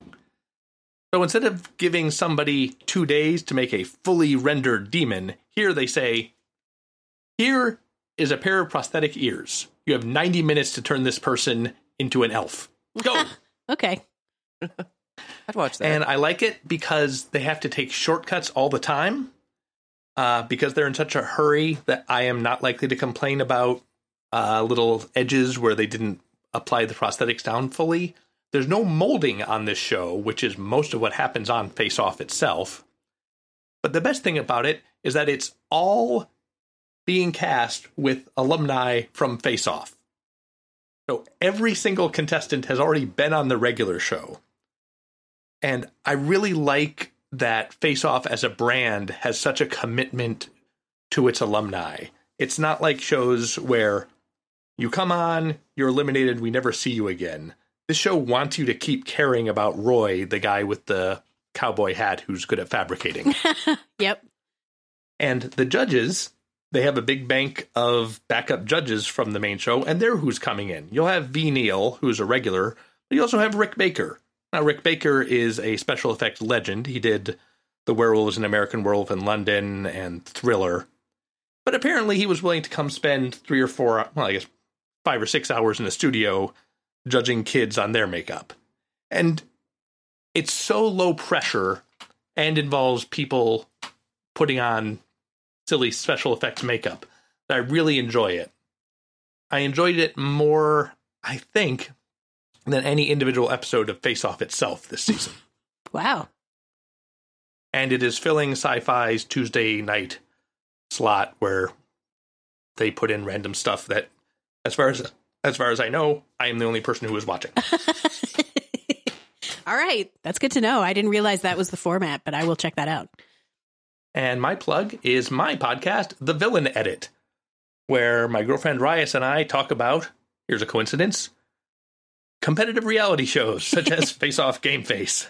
So instead of giving somebody two days to make a fully rendered demon, here they say, here is a pair of prosthetic ears. You have ninety minutes to turn this person into an elf. Go! Okay. I'd watch that. And I like it because they have to take shortcuts all the time. Uh, because they're in such a hurry that I am not likely to complain about uh, little edges where they didn't apply the prosthetics down fully. There's no molding on this show, which is most of what happens on Face Off itself. But the best thing about it is that it's all being cast with alumni from Face Off. So every single contestant has already been on the regular show. And I really like that Face Off as a brand has such a commitment to its alumni. It's not like shows where you come on, you're eliminated, we never see you again. This show wants you to keep caring about Roy, the guy with the cowboy hat who's good at fabricating. Yep. And the judges, they have a big bank of backup judges from the main show, and they're who's coming in. You'll have V. Neal, who's a regular, but you also have Rick Baker. Now, Rick Baker is a special effects legend. He did The Werewolves in American Werewolf in London and Thriller. But apparently he was willing to come spend three or four, well, I guess five or six hours in the studio judging kids on their makeup. And it's so low pressure and involves people putting on silly special effects makeup that I really enjoy it. I enjoyed it more, I think, than any individual episode of Face Off itself this season. Wow. And it is filling Sci-Fi's Tuesday night slot where they put in random stuff that, as far as as far as I know, I am the only person who is watching. All right. That's good to know. I didn't realize that was the format, but I will check that out. And my plug is my podcast, The Villain Edit, where my girlfriend Rias and I talk about, here's a coincidence, competitive reality shows such as Face Off, Game Face.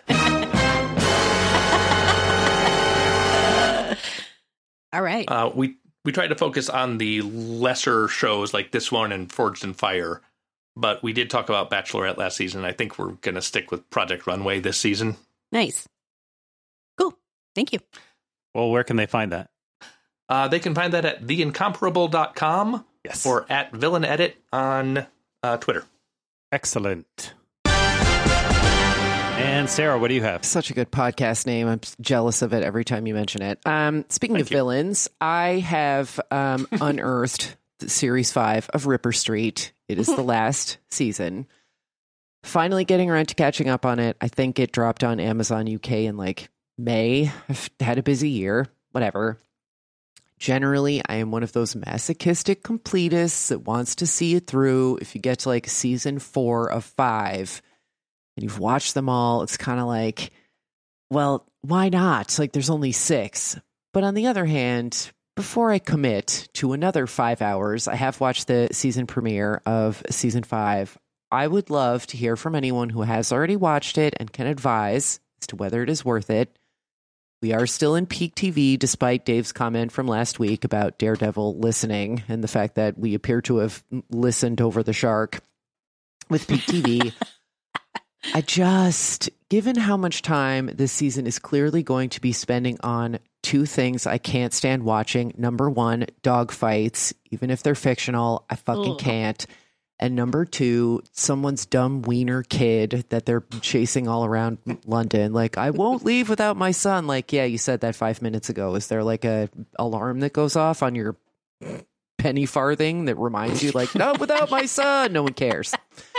All right. Uh, we we tried to focus on the lesser shows like this one and Forged in Fire, but we did talk about Bachelorette last season. I think we're going to stick with Project Runway this season. Nice. Cool. Thank you. Well, where can they find that? Uh, they can find that at the incomparable dot com Yes. or at Villain Edit on uh, Twitter. Excellent. And Sarah, what do you have? Such a good podcast name. I'm jealous of it every time you mention it. Um, speaking Thank of you. villains, I have um, unearthed the series five of Ripper Street. It is the last season. Finally getting around to catching up on it. I think it dropped on Amazon U K in like May. I've had a busy year. Whatever. Generally, I am one of those masochistic completists that wants to see it through. If you get to like season four of five and you've watched them all, it's kind of like, well, why not? Like, there's only six. But on the other hand, before I commit to another five hours, I have watched the season premiere of season five. I would love to hear from anyone who has already watched it and can advise as to whether it is worth it. We are still in peak T V, despite Dave's comment from last week about Daredevil listening and the fact that we appear to have listened over the shark with peak T V. I just, given how much time this season is clearly going to be spending on two things I can't stand watching. Number one, dog fights, even if they're fictional, I fucking Ugh. can't. And number two, someone's dumb wiener kid that they're chasing all around London. Like, I won't leave without my son. Like, yeah, you said that five minutes ago. Is there like a alarm that goes off on your penny farthing that reminds you, like, no, without my son? No one cares.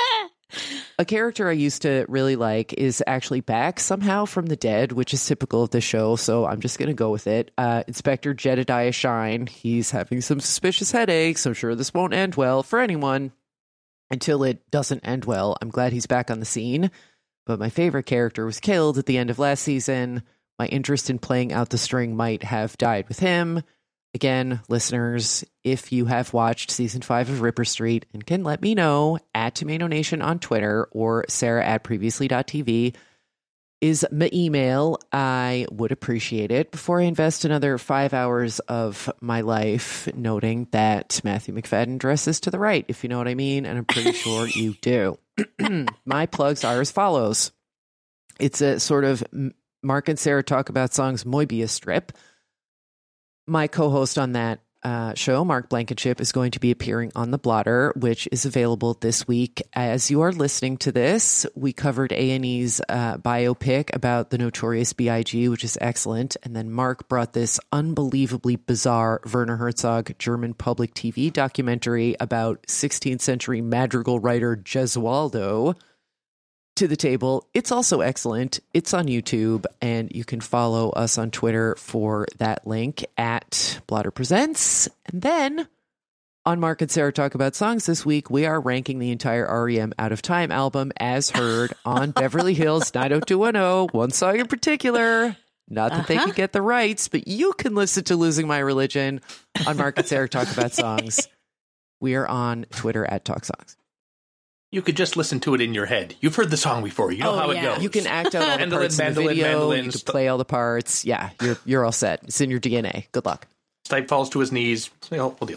A character I used to really like is actually back somehow from the dead, which is typical of the show, so I'm just going to go with it. Uh, Inspector Jedediah Shine. He's having some suspicious headaches. I'm sure this won't end well for anyone until it doesn't end well. I'm glad he's back on the scene, but my favorite character was killed at the end of last season. My interest in playing out the string might have died with him. Again, listeners, if you have watched season five of Ripper Street and can let me know, at Tomato Nation on Twitter or Sarah at previously dot t v is my email. I would appreciate it before I invest another five hours of my life noting that Matthew McFadden dresses to the right, if you know what I mean, and I'm pretty sure you do. My plugs are as follows. It's a sort of Mark and Sarah talk about songs Moebius strip. My co-host on that uh, show, Mark Blankenship, is going to be appearing on The Blotter, which is available this week. As you are listening to this, we covered A and E's uh, biopic about the Notorious B I G, which is excellent. And then Mark brought this unbelievably bizarre Werner Herzog German public T V documentary about sixteenth century madrigal writer Gesualdo to the table. It's also excellent. It's on YouTube, and you can follow us on Twitter for that link at Blotter Presents. And then on Mark and Sarah Talk About Songs this week, we are ranking the entire R E M Out of Time album as heard on Beverly Hills nine oh two one oh. One song in particular. Not that uh-huh. they could get the rights, but you can listen to Losing My Religion on Mark and Sarah Talk About Songs. We are on Twitter at Talk Songs. You could just listen to it in your head. You've heard the song before. You know oh, how yeah. it goes. You can act out all the mandolin, parts mandolin, in the video. mandolin, you can st- play all the parts. Yeah, you're you're all set. It's in your D N A. Good luck. Stipe falls to his knees. You know, we'll deal.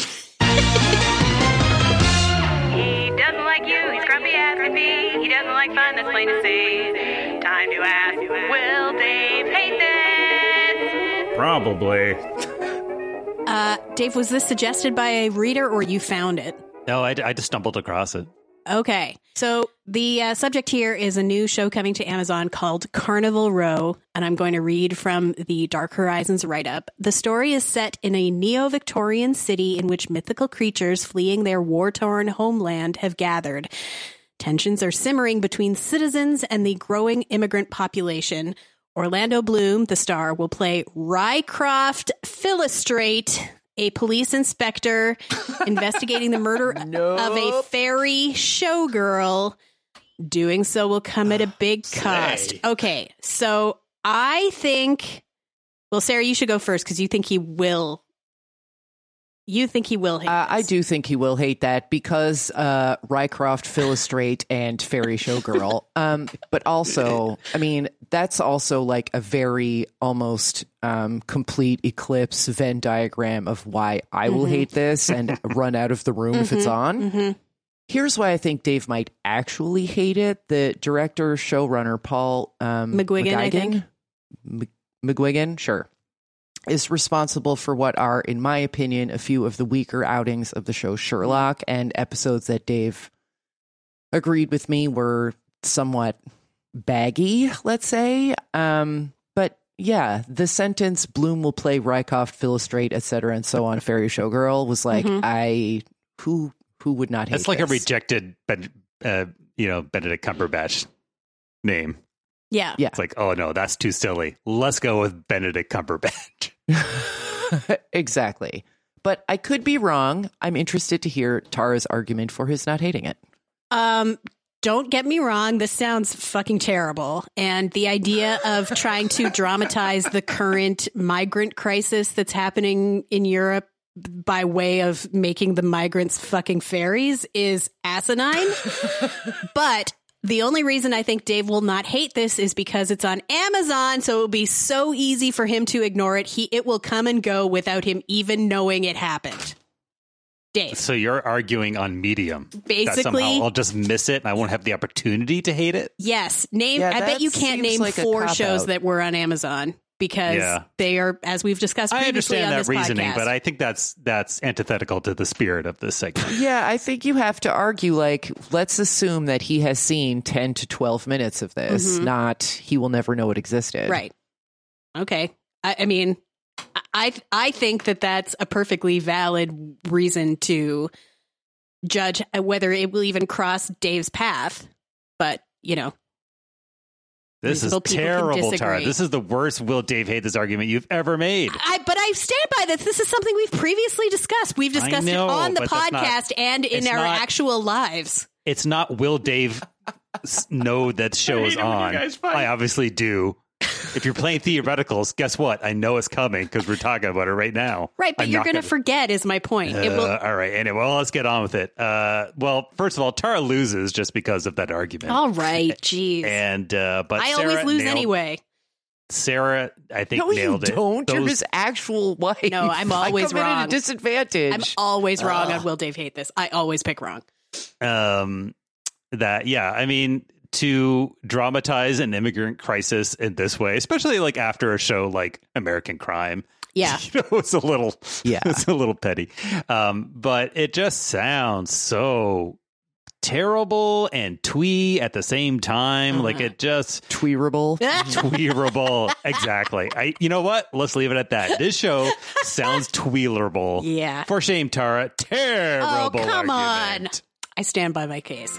He doesn't like you. He's grumpy as can be. He doesn't like fun. That's plain to see. Time to ask, will Dave hate this? Probably. Uh, Dave, was this suggested by a reader or you found it? No, I, I just stumbled across it. Okay. So the uh, subject here is a new show coming to Amazon called Carnival Row, and I'm going to read from the Dark Horizons write-up. The story is set in a neo-Victorian city in which mythical creatures fleeing their war-torn homeland have gathered. Tensions are simmering between citizens and the growing immigrant population. Orlando Bloom, the star, will play Rycroft Philostrate, a police inspector investigating the murder nope. of a fairy showgirl. Doing so will come at a big cost. Say. Okay, so I think, well, Sarah, you should go first because you think he will You think he will hate Uh, this. I do think he will hate that because uh, Rycroft, Philostrate, and Fairy Showgirl. Um, but also, I mean, that's also like a very almost um, complete eclipse Venn diagram of why I will Mhm. hate this and run out of the room if it's on. Mhm. Here's why I think Dave might actually hate it. The director, showrunner, Paul um, McGuigan, I think. M- McGuigan, sure, is responsible for what are, in my opinion, a few of the weaker outings of the show Sherlock, and episodes that Dave agreed with me were somewhat baggy, let's say. Um, but yeah, the sentence "Bloom will play Rycroft, Philostrate, et cetera, and so on." Fairy Showgirl was like, Mhm. I who who would not hate It's like this? a rejected, ben, uh, you know, Benedict Cumberbatch name. Yeah. Yeah. It's like, oh no, that's too silly. Let's go with Benedict Cumberbatch. Exactly. But I could be wrong. I'm interested to hear Tara's argument for his not hating it. Um, don't get me wrong. This sounds fucking terrible. And the idea of trying to dramatize the current migrant crisis that's happening in Europe by way of making the migrants fucking fairies is asinine. But the only reason I think Dave will not hate this is because it's on Amazon, so it will be so easy for him to ignore it. He it will come and go without him even knowing it happened. Dave. So you're arguing on Medium. That Basically- somehow I'll just miss it and I won't have the opportunity to hate it. Yes, name. Yeah, I bet that you can't seems name like a four cop-out. shows that were on Amazon because Yeah. they are, as we've discussed I previously understand on that this reasoning, podcast. but I think that's that's antithetical to the spirit of this segment. Yeah, I think you have to argue, like, let's assume that he has seen ten to twelve minutes of this, Mhm. not he will never know it existed. Right. Okay. I, I mean, I I think that that's a perfectly valid reason to judge whether it will even cross Dave's path. But you know, This is Reasonable people can terrible, Tara. disagree. This is the worst Will Dave hate this argument you've ever made. I but I stand by this. This is something we've previously discussed. We've discussed know, it on the but that's not- podcast and in it's our not- actual lives. It's not Will Dave s- know that show I is hate it when you on. guys fight. I obviously do. If you're playing theoreticals, guess what? I know it's coming because we're talking about it right now. Right, but I'm you're not going to gonna- forget is my point. Uh, it will. all right. Anyway, well, let's get on with it. Uh, well, first of all, Tara loses just because of that argument. All right, jeez. And uh, but I Sarah always lose nailed- anyway. Sarah, I think No, you nailed it. don't. You're Those- his actual wife. No, I'm always I come in at wrong. a disadvantage. I'm always wrong on Will Dave hate this. I always pick wrong. um that yeah I mean to dramatize an immigrant crisis in this way, especially like after a show like American Crime, Yeah. you know, it's a little Yeah. it's a little petty, um but it just sounds so terrible and twee at the same time. Like it just Tweerable. tweerable. Exactly. I you know what, let's leave it at that. This show sounds tweelerable. Yeah. For shame, Tara. Terrible Oh, come argument. on. I stand by my case.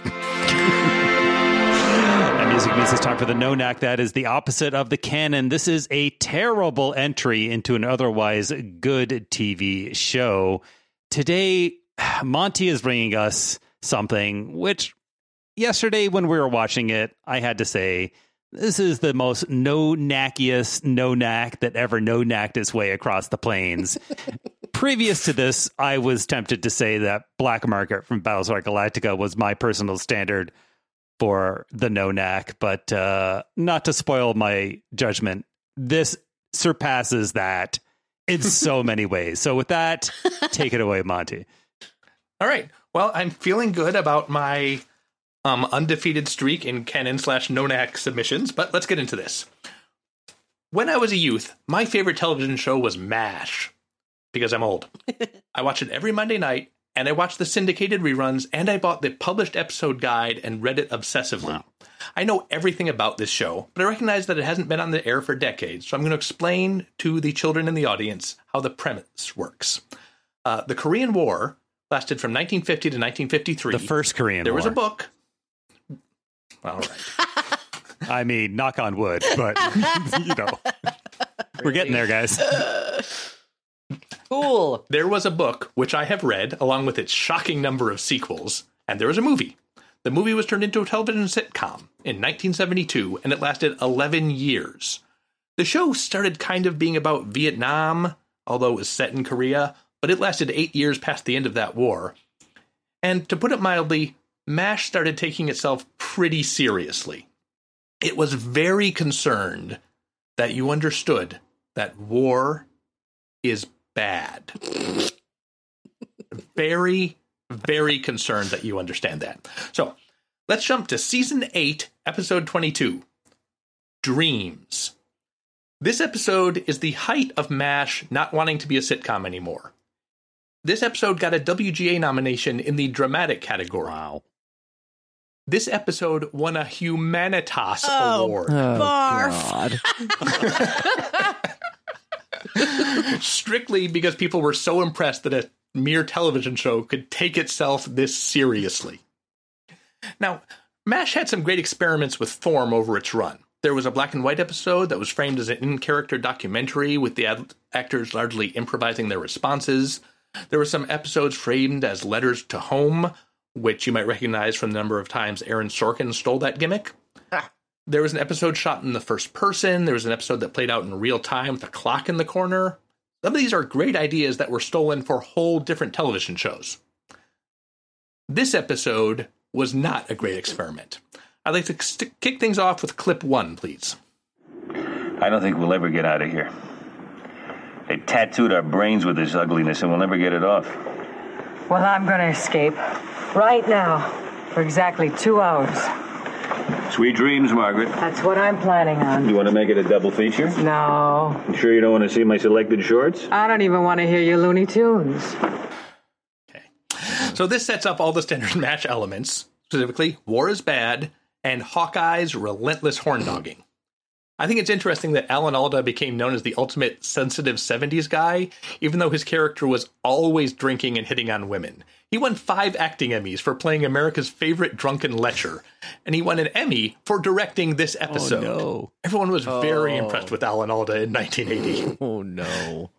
And music means it's time for the No Knack. That is the opposite of the canon. This is a terrible entry into an otherwise good T V show. Today, Monty is bringing us something which yesterday when we were watching it, I had to say, this is the most no-knackiest no-knack that ever no-knacked its way across the plains. Previous to this, I was tempted to say that Black Market from Battlestar Galactica was my personal standard for the no-knack, but uh, not to spoil my judgment, this surpasses that in so many ways. So with that, take it away, Monty. All right. Well, I'm feeling good about my um, undefeated streak in canon slash no-knack submissions, but let's get into this. When I was a youth, my favorite television show was MASH, because I'm old. I watched it every Monday night, and I watched the syndicated reruns, and I bought the published episode guide and read it obsessively. Wow. I know everything about this show, but I recognize that it hasn't been on the air for decades, so I'm going to explain to the children in the audience how the premise works. Uh, the Korean War lasted from nineteen fifty to nineteen fifty-three. The first Korean There War. was a book. All right. I mean, knock on wood, but, you know, we're getting there, guys. Cool. There was a book, which I have read, along with its shocking number of sequels, and there was a movie. The movie was turned into a television sitcom in nineteen seventy-two, and it lasted eleven years. The show started kind of being about Vietnam, although it was set in Korea, but it lasted eight years past the end of that war. And to put it mildly, MASH started taking itself pretty seriously. It was very concerned that you understood that war is bad. Very, very concerned that you understand that. So let's jump to season eight, episode twenty-two, Dreams. This episode is the height of MASH not wanting to be a sitcom anymore. This episode got a W G A nomination in the dramatic category. Wow. This episode won a Humanitas Oh, Award. Oh, Barf. God. Strictly because people were so impressed that a mere television show could take itself this seriously. Now, MASH had some great experiments with form over its run. There was a black and white episode that was framed as an in-character documentary with the ad- actors largely improvising their responses. There were some episodes framed as letters to home, which you might recognize from the number of times Aaron Sorkin stole that gimmick. Ah. There was an episode shot in the first person. There was an episode that played out in real time with a clock in the corner. Some of these are great ideas that were stolen for whole different television shows. This episode was not a great experiment. I'd like to st- kick things off with clip one, please. I don't think we'll ever get out of here. They tattooed our brains with this ugliness and we'll never get it off. Well, I'm going to escape right now for exactly two hours. Sweet dreams, Margaret. That's what I'm planning on. You want to make it a double feature? No. You sure you don't want to see my selected shorts? I don't even want to hear your Looney Tunes. Okay. So this sets up all the standard MASH elements, specifically war is bad and Hawkeye's relentless horn-dogging. I think it's interesting that Alan Alda became known as the ultimate sensitive seventies guy, even though his character was always drinking and hitting on women. He won five acting Emmys for playing America's favorite drunken lecher, and he won an Emmy for directing this episode. Oh, no. Everyone was very Oh. impressed with Alan Alda in nineteen eighty. Oh, no.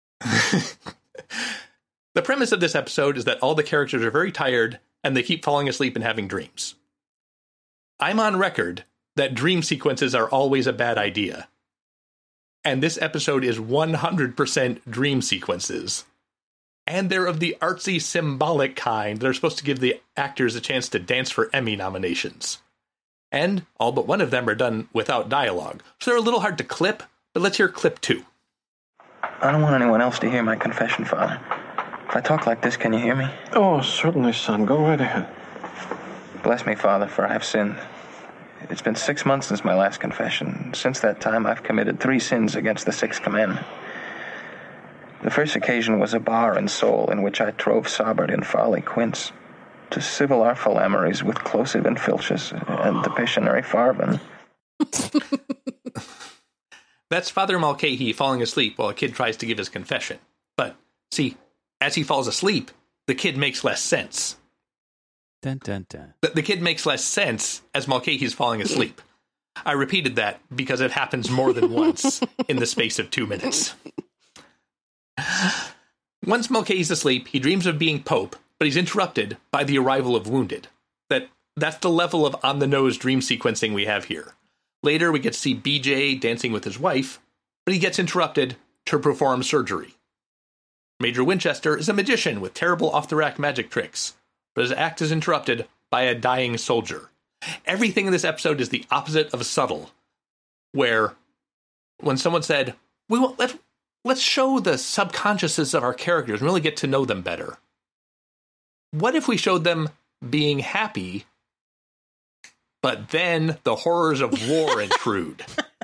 The premise of this episode is that all the characters are very tired, and they keep falling asleep and having dreams. I'm on record that dream sequences are always a bad idea. And this episode is one hundred percent dream sequences. And they're of the artsy, symbolic kind that are supposed to give the actors a chance to dance for Emmy nominations. And all but one of them are done without dialogue, so they're a little hard to clip, but let's hear clip two. I don't want anyone else to hear my confession, Father. If I talk like this, can you hear me? Oh, certainly, son. Go right ahead. Bless me, Father, for I have sinned. It's been six months since my last confession. Since that time, I've committed three sins against the sixth commandment. The first occasion was a bar in Seoul in which I drove Sobert and Folly Quince to civil our philameries with closive and filches and the Pictionary Farben. That's Father Mulcahy falling asleep while a kid tries to give his confession. But, see, as he falls asleep, the kid makes less sense. Dun, dun, dun. The, the kid makes less sense as Mulcahy's falling asleep. I repeated that because it happens more than once in the space of two minutes. Once Mulcahy's asleep, he dreams of being Pope, but he's interrupted by the arrival of Wounded. That That's the level of on-the-nose dream sequencing we have here. Later, we get to see B J dancing with his wife, but he gets interrupted to perform surgery. Major Winchester is a magician with terrible off-the-rack magic tricks, but his act is interrupted by a dying soldier. Everything in this episode is the opposite of subtle, where when someone said, "We want, let, let's show the subconsciouses of our characters and really get to know them better. What if we showed them being happy, but then the horrors of war intrude?"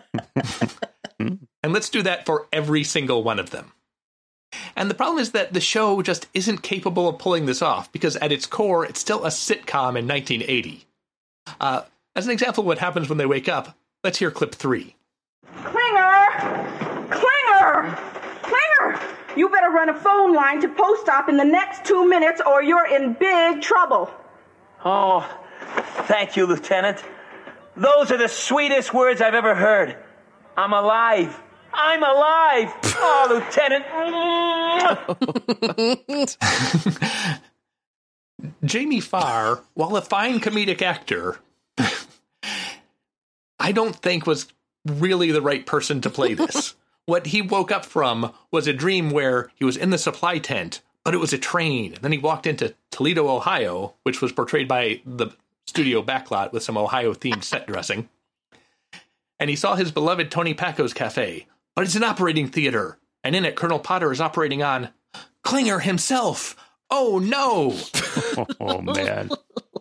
And let's do that for every single one of them. And the problem is that the show just isn't capable of pulling this off, because at its core, it's still a sitcom in nineteen eighty. Uh, as an example of what happens when they wake up, let's hear clip three. Klinger! Klinger! Klinger! You better run a phone line to post-op in the next two minutes or you're in big trouble. Oh, thank you, Lieutenant. Those are the sweetest words I've ever heard. I'm alive. I'm alive. Oh, Lieutenant. Jamie Farr, while a fine comedic actor, I don't think was really the right person to play this. what he woke up from was a dream where he was in the supply tent, but it was a train. And then he walked into Toledo, Ohio, which was portrayed by the studio backlot with some Ohio-themed set dressing. And he saw his beloved Tony Packo's cafe, but it's an operating theater. And in it, Colonel Potter is operating on Klinger himself. Oh, no. Oh, man.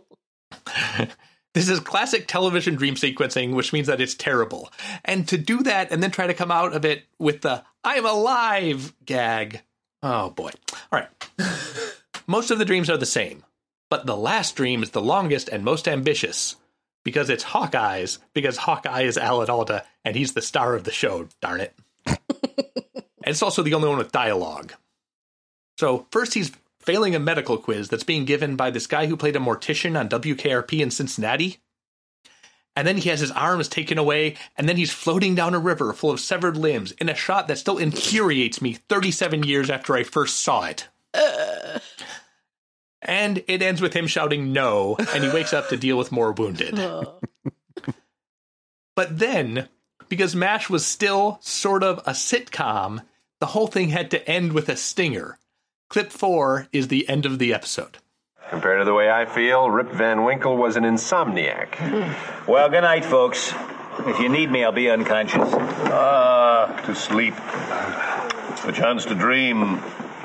This is classic television dream sequencing, which means that it's terrible. And to do that and then try to come out of it with the I'm alive gag. Oh, boy. All right. Most of the dreams are the same, but the last dream is the longest and most ambitious because it's Hawkeye's, because Hawkeye is Alan Alda, and he's the star of the show, darn it. And it's also the only one with dialogue. So first he's failing a medical quiz that's being given by this guy who played a mortician on W K R P in Cincinnati. And then he has his arms taken away, and then he's floating down a river full of severed limbs in a shot that still infuriates me thirty-seven years after I first saw it. Uh. And it ends with him shouting no, and he wakes up to deal with more wounded. Oh. But then, because MASH was still sort of a sitcom, the whole thing had to end with a stinger. Clip four is the end of the episode. Compared to the way I feel, Rip Van Winkle was an insomniac. Well, good night, folks. If you need me, I'll be unconscious. Ah, uh, to sleep. A chance to dream.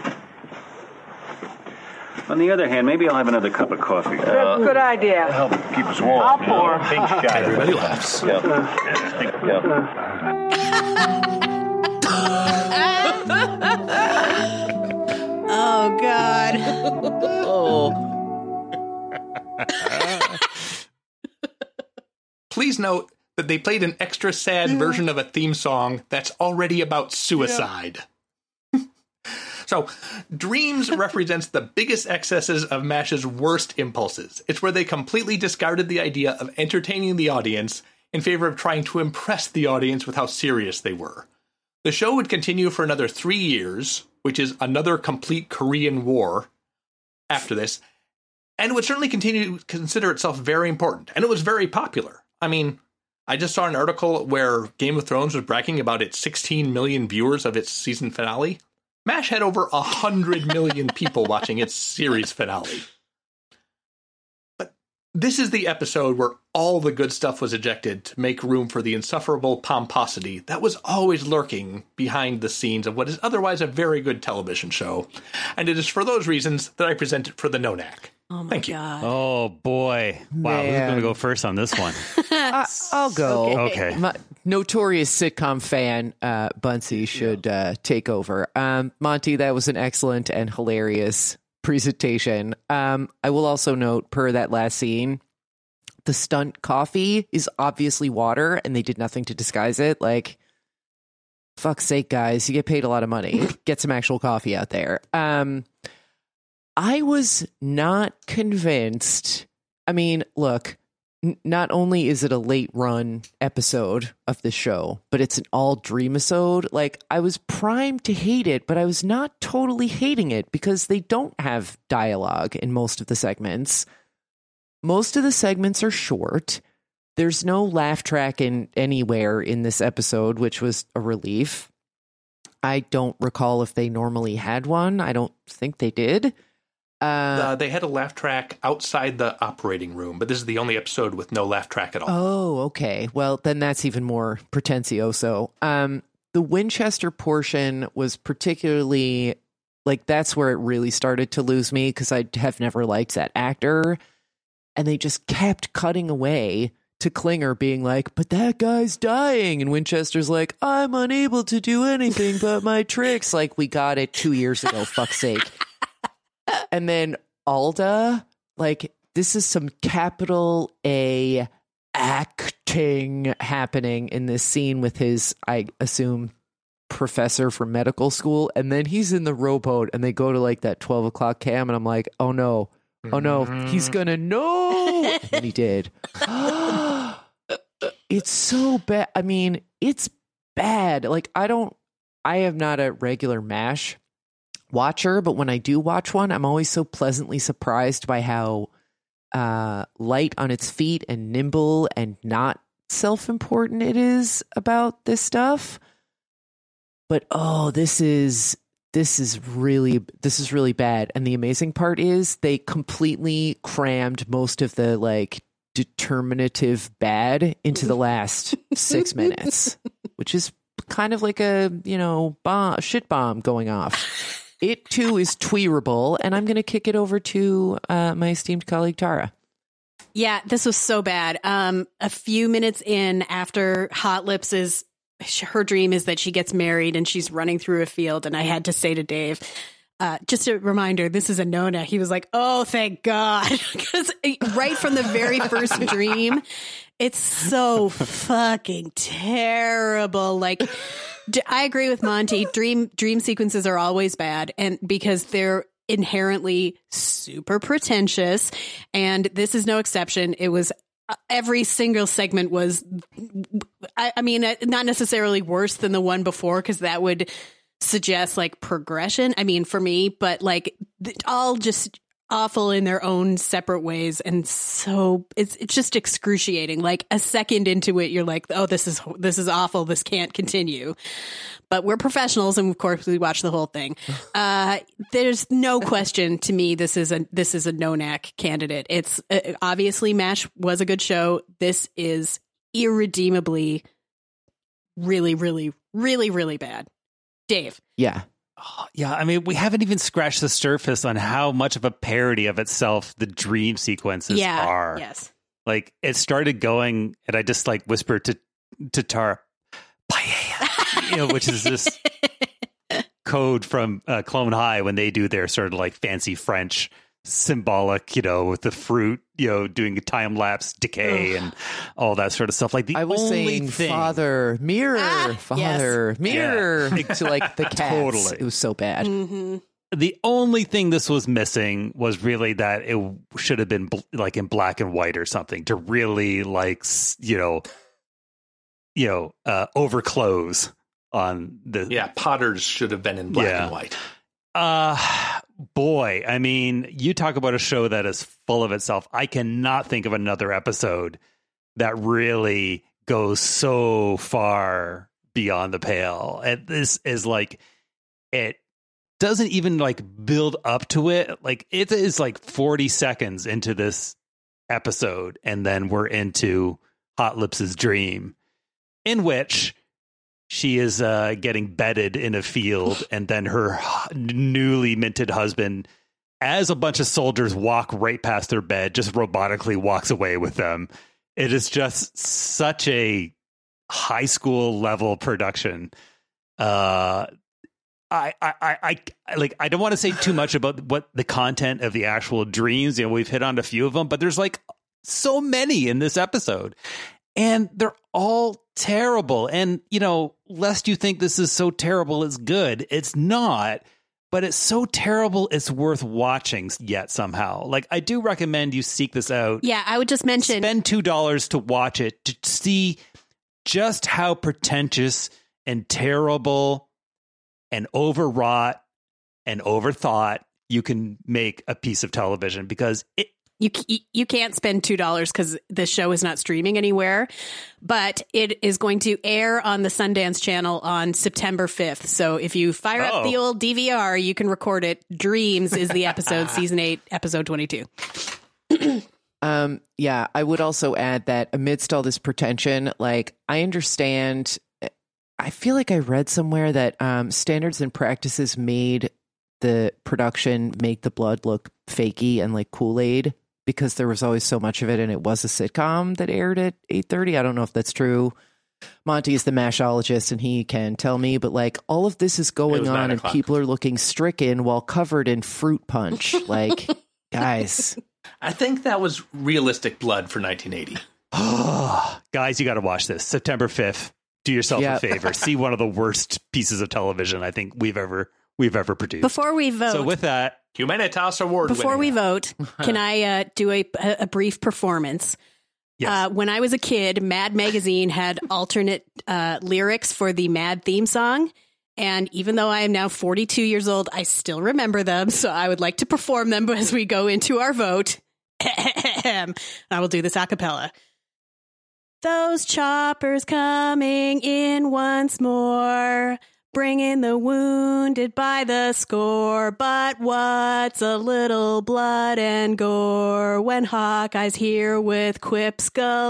On the other hand, maybe I'll have another cup of coffee. Good, uh, good idea. Help keep us warm. I'll pour. Big shot. Everybody laughs. Yep. Yep. Oh, God. Oh. Please note that they played an extra sad version of a theme song that's already about suicide. Yeah. So, Dreams represents the biggest excesses of MASH's worst impulses. It's where they completely discarded the idea of entertaining the audience in favor of trying to impress the audience with how serious they were. The show would continue for another three years, which is another complete Korean War after this, and would certainly continue to consider itself very important. And it was very popular. I mean, I just saw an article where Game of Thrones was bragging about its sixteen million viewers of its season finale. MASH had over one hundred million people watching its series finale. But this is the episode where all the good stuff was ejected to make room for the insufferable pomposity that was always lurking behind the scenes of what is otherwise a very good television show. And it is for those reasons that I present it for the NONAC. Oh my Thank you. God. Oh, boy. Wow, Man. who's going to go first on this one? I, I'll go. Okay. Okay. My notorious sitcom fan, uh, Bunsey, should uh, take over. Um, Monty, that was an excellent and hilarious presentation. Um, I will also note, per that last scene, the stunt coffee is obviously water, and they did nothing to disguise it. Like, fuck's sake, guys, you get paid a lot of money. Get some actual coffee out there. Um, I was not convinced. I mean, look, n- not only is it a late run episode of the show, but it's an all dream-isode. Like, I was primed to hate it, but I was not totally hating it because they don't have dialogue in most of the segments. Most of the segments are short. There's no laugh track in anywhere in this episode, which was a relief. I don't recall if they normally had one. I don't think they did. Uh, uh, they had a laugh track outside the operating room, but this is the only episode with no laugh track at all. Oh, okay. Well, then that's even more pretentioso. Um, the Winchester portion was particularly, like, that's where it really started to lose me because I have never liked that actor. And they just kept cutting away to Klinger being like, but that guy's dying. And Winchester's like, I'm unable to do anything but my tricks. Like, we got it two years ago, fuck's sake. And then Alda, like, this is some capital A acting happening in this scene with his, I assume, professor from medical school. And then he's in the rowboat and they go to like that twelve o'clock cam. And I'm like, oh no, oh no, he's gonna know. And he did. It's so bad. I mean, it's bad. Like, I don't, I am not a regular MASH watcher, but when I do watch one, I'm always so pleasantly surprised by how uh, light on its feet and nimble and not self-important it is about this stuff. but oh, this is this is really this is really bad. And the amazing part is they completely crammed most of the like determinative bad into the last six minutes, which is kind of like a, you know, bomb, shit bomb going off. It too is tweerable, and I'm going to kick it over to uh, my esteemed colleague Tara. Yeah, this was so bad. Um, a few minutes in after Hot Lips is, her dream is that she gets married and she's running through a field. And I had to say to Dave, uh, just a reminder, this is a Nona. He was like, oh, thank God. Because right from the very first dream, it's so fucking terrible. Like, I agree with Monty. Dream dream sequences are always bad, and because they're inherently super pretentious, and this is no exception. It was uh, every single segment was, I, I mean, uh, not necessarily worse than the one before, because that would suggest like progression. I mean, for me, but like th- all just awful in their own separate ways, and so it's it's just excruciating. Like a second into it, you're like, oh, this is this is awful. This can't continue. But we're professionals, and of course, we watch the whole thing. Uh, there's no question to me. This is a this is a no-knack candidate. It's uh, obviously MASH was a good show. This is irredeemably, really, really, really, really bad. Dave, yeah. Oh, yeah, I mean, we haven't even scratched the surface on how much of a parody of itself the dream sequences yeah, are. Yes. Like, it started going, and I just, like, whispered to, to Tara, paella, you know, which is this code from uh, Clone High when they do their sort of, like, fancy French symbolic, you know, with the fruit, you know, doing a time-lapse decay and all that sort of stuff. Like, the I was only saying, thing... father, mirror, ah, father, yes. mirror, Yeah. to, like, the cats. Totally. It was so bad. Mm-hmm. The only thing this was missing was really that it should have been bl- like in black and white or something to really like, s- you know, you know, uh, overclose on the. Yeah, Potters should have been in black Yeah. and white. Uh, boy, I mean, you talk about a show that is full of itself. I cannot think of another episode that really goes so far beyond the pale. And this is like, it doesn't even like build up to it. Like it is like forty seconds into this episode, and then we're into Hot Lips' dream, in which she is uh, getting bedded in a field, and then her newly minted husband, as a bunch of soldiers walk right past their bed, just robotically walks away with them. It is just such a high school level production. Uh, I, I, I, I like. I don't want to say too much about what the content of the actual dreams. You know, we've hit on a few of them, but there's like so many in this episode, and they're all terrible. And you know, lest you think this is so terrible, it's good. It's not, but it's so terrible, it's worth watching yet somehow. Like, I do recommend you seek this out. Yeah, I would just mention spend two dollars to watch it to see just how pretentious and terrible and overwrought and overthought you can make a piece of television, because it you you can't spend two dollars because the show is not streaming anywhere, but it is going to air on the Sundance Channel on September fifth. So if you fire Oh. up the old D V R, you can record it. Dreams is the episode, season eight, episode twenty-two. Um, yeah, I would also add that amidst all this pretension, like, I understand, I feel like I read somewhere that um, standards and practices made the production make the blood look fakey and like Kool-Aid, because there was always so much of it, and it was a sitcom that aired at eight thirty. I don't know if that's true. Monty is the mashologist, and he can tell me, but like, all of this is going on, and people are looking stricken while covered in fruit punch. Like, guys. I think that was realistic blood for nineteen eighty. Guys, you got to watch this. September fifth. Do yourself Yeah. a favor. See one of the worst pieces of television I think we've ever we've ever produced. Before we vote, So with that, Humanitas Award Before winning. we vote, can I uh, do a, a brief performance? Yes. Uh, when I was a kid, Mad Magazine had alternate uh, lyrics for the Mad theme song. And even though I am now forty-two years old, I still remember them. So I would like to perform them as we go into our vote. I will do this a cappella. Those choppers coming in once more. bringing the wounded by the score. But what's a little blood and gore when Hawkeye's here with quips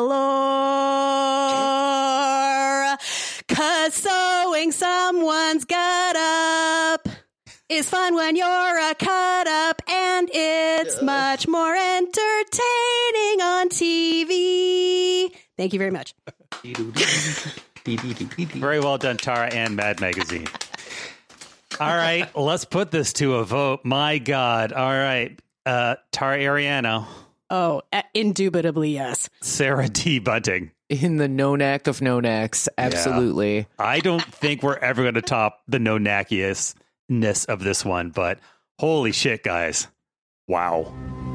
galore? 'Cause sewing someone's gut up is fun when you're a cut up, and it's much more entertaining on T V. Thank you very much. Very well done, Tara and Mad Magazine. All right, let's put this to a vote. My God. All right. Uh, Tara Ariano. Oh, uh, indubitably, yes. Sarah D. Bunting. In the no-knack of no-knacks, absolutely. Yeah. I don't think we're ever going to top the no-knackiest-ness of this one, but holy shit, guys. Wow.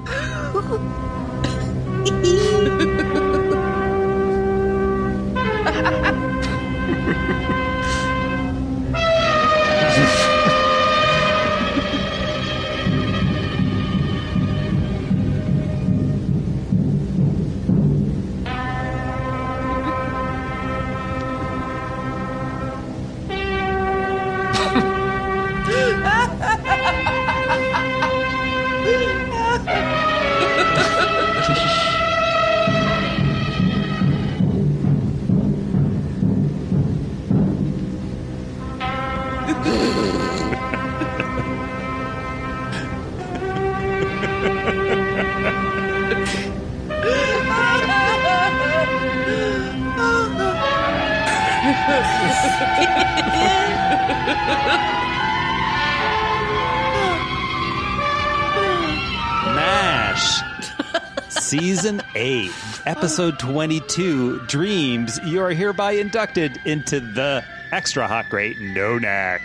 MASH Season eight, Episode twenty-two, Dreams. You are hereby inducted into the Extra Hot Great No Knack.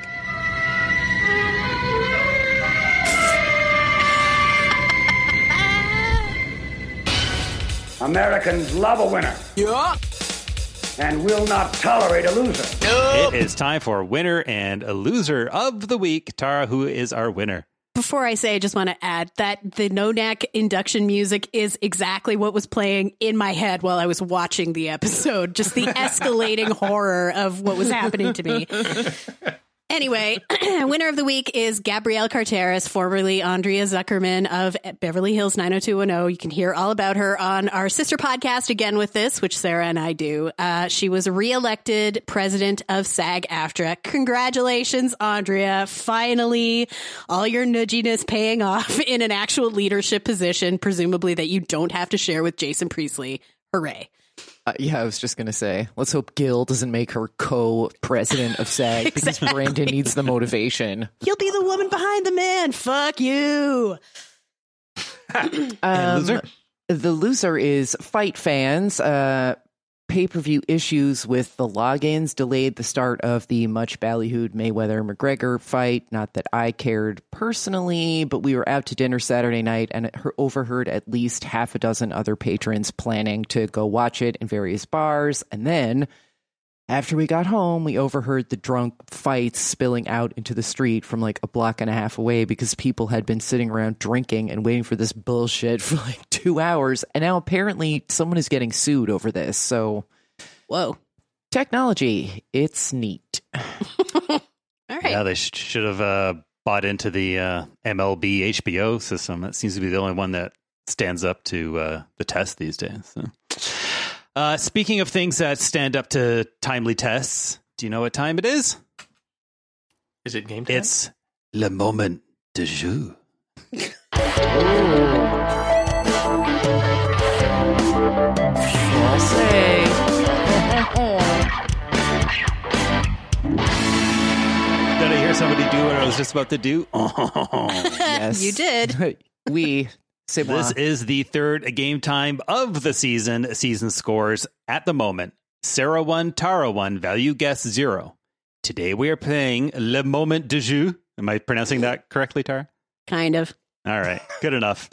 Americans love a winner. Yeah. And will not tolerate a loser. It is time for winner and a loser of the week. Tara, who is our winner? Before I say, I just want to add that the no-knack induction music is exactly what was playing in my head while I was watching the episode. Just the escalating horror of what was happening to me. Anyway, winner of the week is Gabrielle Carteris, formerly Andrea Zuckerman of Beverly Hills nine oh two one oh. You can hear all about her on our sister podcast, Again With This, which Sarah and I do. Uh, she was reelected president of SAG-AFTRA. Congratulations, Andrea. Finally, all your nudginess paying off in an actual leadership position, presumably that you don't have to share with Jason Priestley. Hooray. Uh, yeah, I was just going to say, let's hope Gil doesn't make her co-president of SAG Exactly. because Brandon needs the motivation. You'll be the woman behind the man. Fuck you. Um, loser? The loser is Fight Fans. Uh, pay-per-view issues with the logins delayed the start of the much ballyhooed Mayweather-McGregor fight. Not that I cared personally, but we were out to dinner Saturday night and it overheard at least half a dozen other patrons planning to go watch it in various bars. And then, after we got home, we overheard the drunk fights spilling out into the street from like a block and a half away because people had been sitting around drinking and waiting for this bullshit for like two hours. And now apparently someone is getting sued over this. So, whoa. Technology, it's neat. All right. Yeah, they sh- should have uh, bought into the uh, M L B H B O system. That seems to be the only one that stands up to uh, the test these days. So. Uh, speaking of things that stand up to timely tests, do you know what time it is? Is it game time? It's le moment de jeu. I'll say. Did I hear somebody do what I was just about to do? Yes. You did. We. C'est moi. This is the third game time of the season. Season scores at the moment. Sarah one, Tara one, value guess zero. Today we are playing Le Moment de Jeu. Am I pronouncing that correctly, Tara? Kind of. All right, good enough.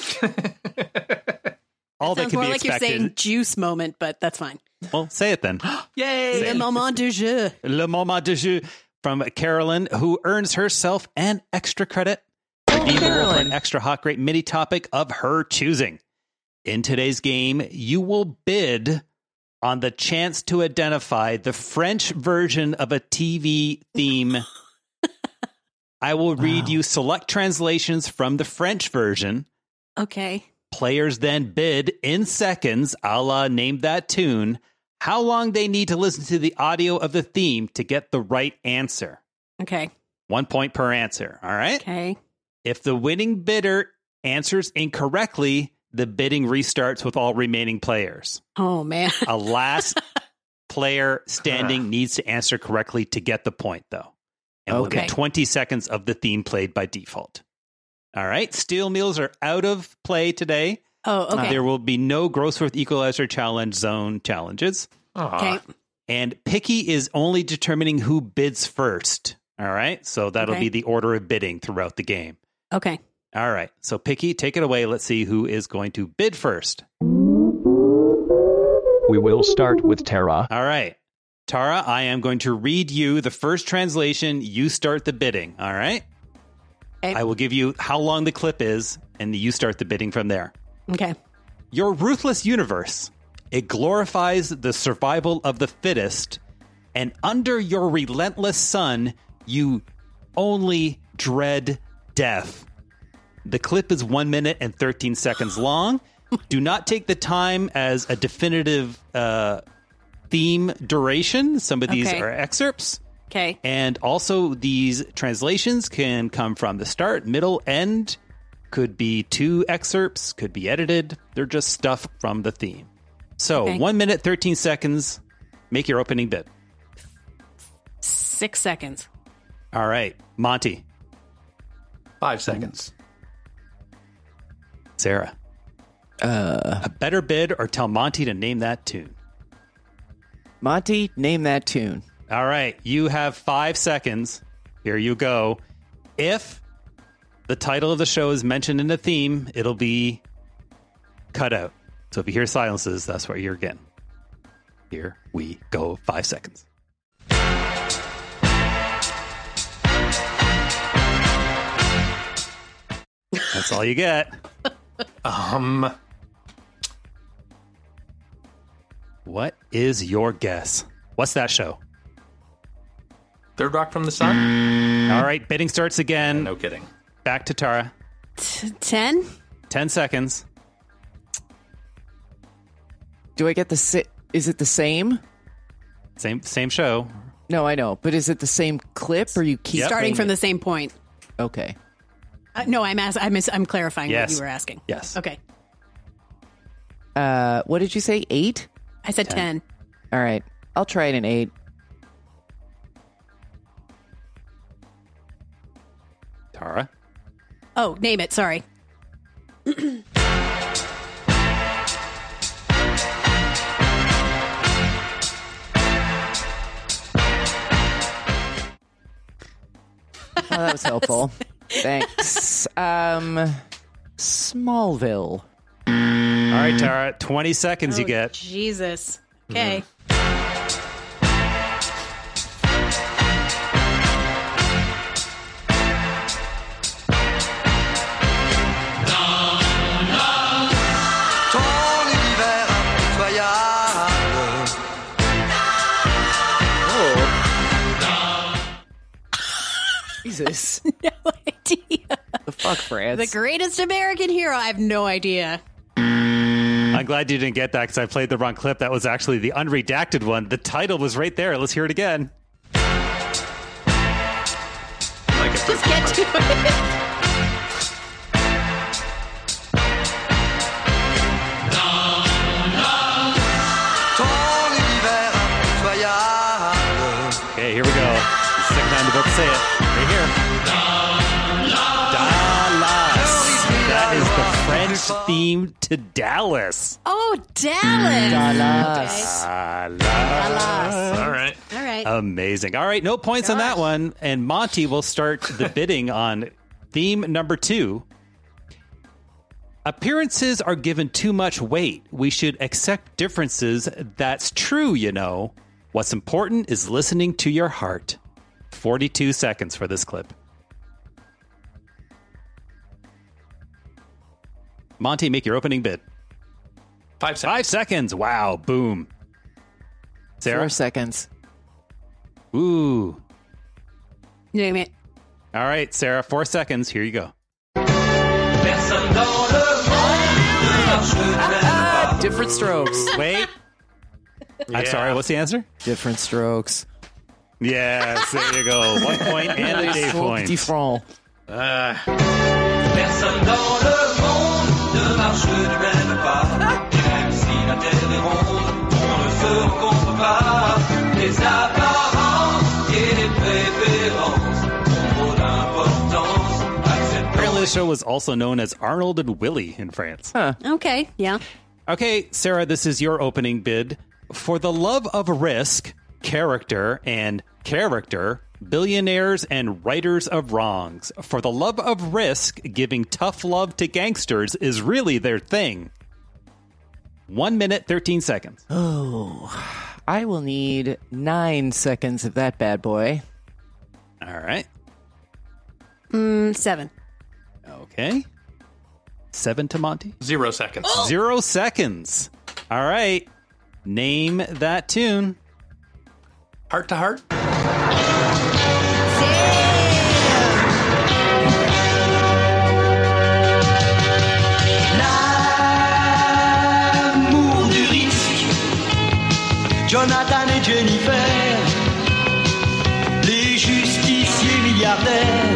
All that Sounds can more be like expected. you're saying juice moment, but that's fine. Well, say it then. Yay! Le moment de jeu. Le Moment de Jeu from Carolyn, who earns herself an extra credit. Redeem the roll for an extra hot great mini topic of her choosing. In today's game, you will bid on the chance to identify the French version of a T V theme I will read you select translations from the French version. Okay. Players then bid in seconds, a la Name That Tune, how long they need to listen to the audio of the theme to get the right answer. Okay. One point per answer. All right. Okay. If the winning bidder answers incorrectly, the bidding restarts with all remaining players. Oh, man. A last player standing needs to answer correctly to get the point, though. And we'll Okay. get twenty seconds of the theme played by default. All right. Steel Meals are out of play today. Oh, okay. There will be no Grossworth Equalizer Challenge Zone challenges. Okay. And Picky is only determining who bids first. All right. So that'll Okay. be the order of bidding throughout the game. Okay. All right. So Picky, take it away. Let's see who is going to bid first. We will start with Tara. All right. Tara, I am going to read you the first translation. You start the bidding. All right. Okay. I will give you how long the clip is, and you start the bidding from there. Okay. Your ruthless universe. It glorifies the survival of the fittest, and under your relentless sun, you only dread death. The clip is one minute and thirteen seconds long. Do not take the time as a definitive uh, theme duration. Some of these Okay. are excerpts. Okay. And also, these translations can come from the start, middle, end. Could be two excerpts, could be edited. They're just stuff from the theme. So, Okay. one minute, thirteen seconds. Make your opening bid. Six seconds. All right. Monty. Five seconds. Sarah. Uh, A better bid or tell Monty to name that tune. Monty, name that tune. All right. You have five seconds. Here you go. If the title of the show is mentioned in the theme, it'll be cut out. So if you hear silences, that's what you're getting. Here we go. Five seconds. That's all you get. Um, What is your guess? What's that show? Third Rock from the Sun? All right. Bidding starts again. No kidding. Back to Tara. T- Ten? Ten seconds. Do I get the si- is it the same? Same same show. No, I know, but is it the same clip or you keep Starting playing from it? the same point. Okay. Uh, no, I'm ask- I'm, I'm clarifying Yes. what you were asking. Yes. Okay. Uh, what did you say? Eight? I said ten. All right. I'll try it in eight. Tara. Oh, name it. Sorry. Oh, that was helpful. Thanks. Um, Smallville. All right, Tara. twenty seconds you Oh, get. Jesus. Okay. Jesus. No idea. The fuck, France? The greatest American hero. I have no idea. I'm glad you didn't get that because I played the wrong clip. That was actually the unredacted one. The title was right there. Let's hear it again. Like it Just get to it. Okay, here we go. It's the second time to both say it. Right here. Dallas. That is the French theme to Dallas. Oh, Dallas. Dallas. Okay. Dallas. All right. All right. Amazing. All right, no points on that one. And Monty will start the bidding on theme number two. Appearances are given too much weight. We should accept differences. That's true, you know. What's important is listening to your heart. forty-two seconds for this clip. Monty, make your opening bid. Five seconds. Five seconds. Wow. Boom. Sarah? Four seconds. Ooh. Name it. All right, Sarah, four seconds. Here you go. Different strokes. Wait. I'm Yeah. sorry, what's the answer? Different strokes. Yes, there you go. One point and a Dave point. Petit front. Uh, Personne dans le monde ne marche du même pas. Même si la terre est ronde, on ne se rencontre pas. Les apparences et les préférences ont trop d'importance. Apparently, the show was also known as Arnold and Willie in France. Huh. Okay, yeah. Okay, Sarah, this is your opening bid. For the love of risk, character, and character, billionaires and writers of wrongs. For the love of risk, giving tough love to gangsters is really their thing. One minute, thirteen seconds. Oh, I will need nine seconds of that bad boy. All right. Mm, seven. Okay. Seven to Monty. Zero seconds. Oh! Zero seconds. All right. Name that tune. Heart to heart. L'amour du risque. Jonathan et Jennifer. Les justiciers milliardaires.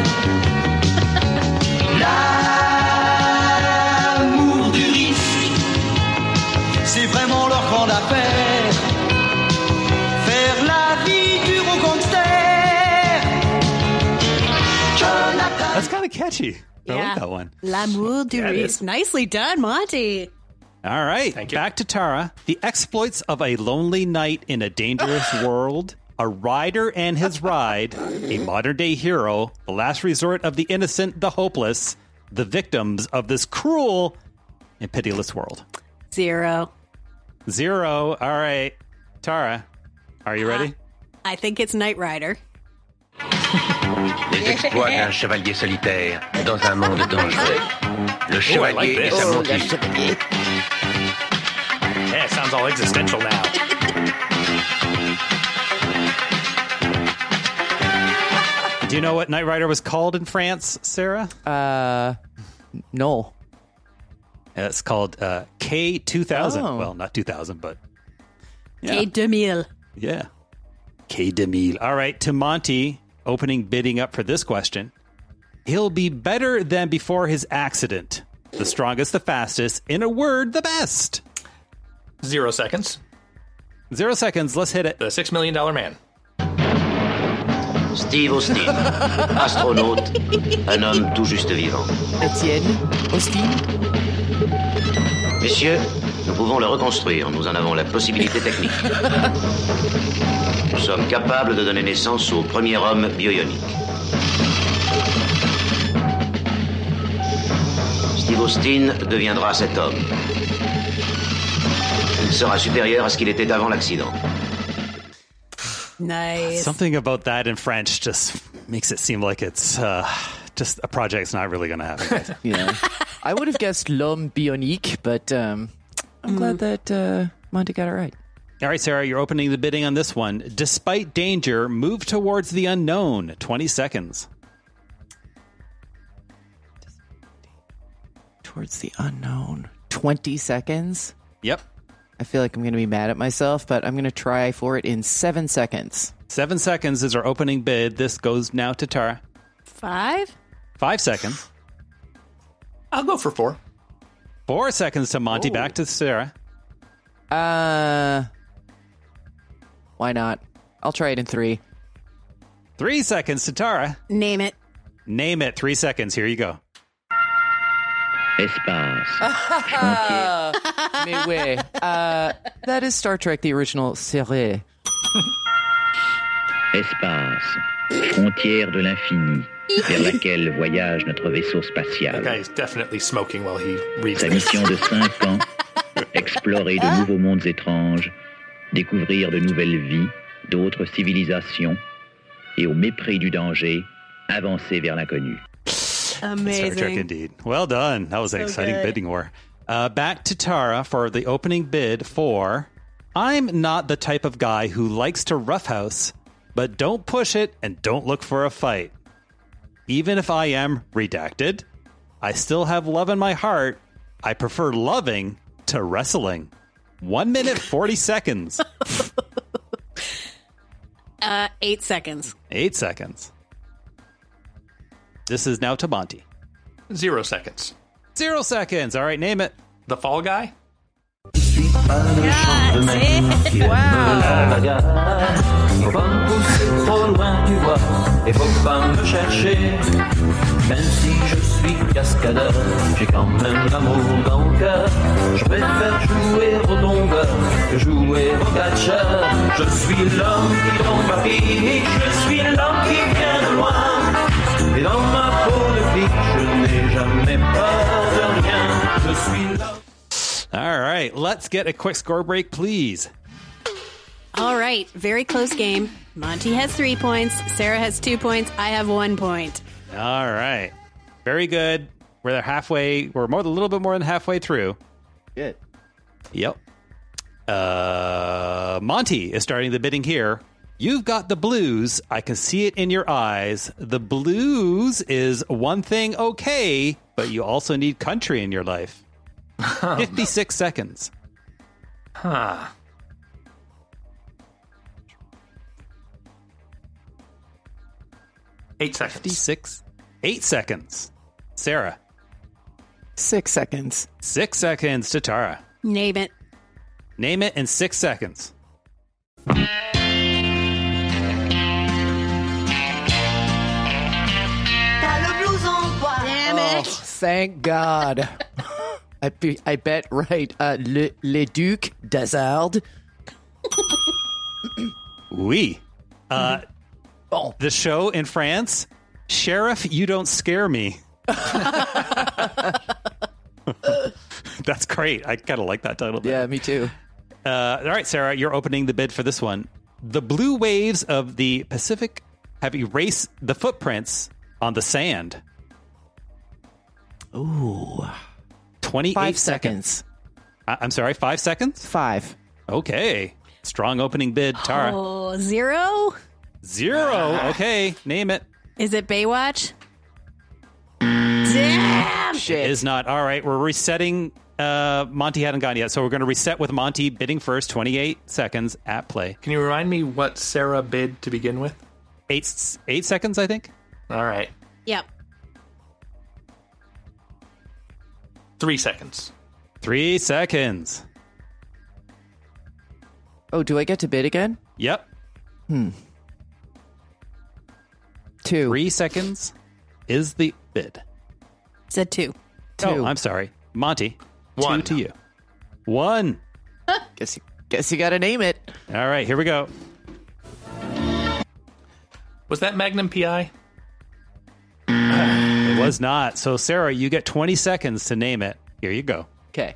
L'amour du risque. C'est vraiment leur grande affaire. Faire la vie du gangster. Jonathan. That's kind of catchy. I Yeah. like that one. L'amour du Yeah, it risque. Nicely done, Monty. All right. Back to Tara. The exploits of a lonely knight in a dangerous world. A rider and his ride. A modern-day hero. The last resort of the innocent, the hopeless. The victims of this cruel and pitiless world. Zero. Zero. All right. Tara, are you ready? I think it's Knight Rider. Les exploits d'un chevalier solitaire dans un monde dangereux. Le chevalier like et this. sa Oh, monture. Yeah, it sounds all existential now. Do you know what Knight Rider was called in France, Sarah? Uh, no. It's called uh, K two thousand. Oh. Well, not two thousand, but K deux mille. yeah. K deux mille. All right, to Monty, opening bidding up for this question. He'll be better than before his accident. The strongest, the fastest. In a word, the best. Zero seconds. Zero seconds. Let's hit it. The Six Million Dollar Man. Steve Austin, astronaute, un homme tout juste vivant. Étienne Austin. Messieurs, nous pouvons le reconstruire. Nous en avons la possibilité technique. Nous sommes capables de donner naissance au premier homme bioionique. Steve Austin deviendra cet homme. Il sera supérieur à ce qu'il était avant l'accident. Nice. Something about that in French just makes it seem like it's uh, just a project's not really going to happen. Yeah. I would have guessed L'Homme Bionique, but um, I'm glad that uh, Monty got it right. All right, Sarah, you're opening the bidding on this one. Despite danger, move towards the unknown. twenty seconds. Towards the unknown. twenty seconds? Yep. I feel like I'm going to be mad at myself, but I'm going to try for it in seven seconds. Seven seconds is our opening bid. This goes now to Tara. Five? Five seconds. I'll go for four. Four seconds to Monty. Oh. Back to Sarah. Uh, why not? I'll try it in three. Three seconds to Tara. Name it. Name it. Three seconds. Here you go. Espace. Mais ouais. Uh, that is Star Trek, the original série. Espace. Frontière de l'infini, vers laquelle voyage notre vaisseau spatial. That guy is definitely smoking while he reads Sa this. mission de cinq ans, explorer de nouveaux mondes étranges, découvrir de nouvelles vies, d'autres civilisations, et au mépris du danger, avancer vers l'inconnu. Amazing. Star Trek indeed. Well done. That was an So exciting good. bidding war. Uh, back to Tara for the opening bid for I'm not the type of guy who likes to roughhouse, but don't push it and don't look for a fight. Even if I am redacted, I still have love in my heart. I prefer loving to wrestling. One minute, forty seconds. Uh, eight seconds. Eight seconds. This is now to Monty. Zero seconds. Zero seconds. All right, name it. The Fall Guy? Faut pas me pousser trop loin, tu vois, et faut pas me chercher. Même si je suis cascadeur, j'ai quand même l'amour dans le cœur. Je préfère jouer au tombeur que jouer au catcheur. Je suis l'homme qui tombe à pic, je suis l'homme qui vient de loin. Et dans ma peau de flic, je n'ai jamais peur de rien. Je suis l'homme. All right, let's get a quick score break, please. All right, very close game. Monty has three points. Sarah has two points. I have one point. All right. Very good. We're halfway. We're more, a little bit more than halfway through. Good. Yep. Uh, Monty is starting the bidding here. You've got the blues. I can see it in your eyes. The blues is one thing okay, but you also need country in your life. fifty-six seconds. Huh. Eight seconds. fifty-six. Eight seconds. Sarah. Six seconds. Six seconds to Tara. Name it. Name it in six seconds. Damn it. Oh, thank God. I, be, I bet right. Uh, Le, Le Duc d'Azard. Oui. Uh, oh. The show in France, Sheriff, You Don't Scare Me. That's great. I kind of like that title. Yeah, me too. Uh, all right, Sarah, you're opening the bid for this one. The blue waves of the Pacific have erased the footprints on the sand. Ooh. twenty-eight Five seconds. seconds. I- I'm sorry, five seconds? Five. Okay. Strong opening bid, Tara. Oh, zero? Zero. Okay, name it. Is it Baywatch? Damn! It is not. All right, we're resetting. Uh, Monty hadn't gone yet, so we're going to reset with Monty bidding first. twenty-eight seconds at play. Can you remind me what Sarah bid to begin with? Eight, eight seconds, I think. All right. Yep. Three seconds. Three seconds. Oh, do I get to bid again? Yep. Hmm. Two. Three seconds is the bid. Said two. Two. Oh, I'm sorry. Monty. One. Two to you. One. Guess you, guess you got to name it. All right, here we go. Was that Magnum P I? It was not. So, Sarah, you get twenty seconds to name it. Here you go. Okay.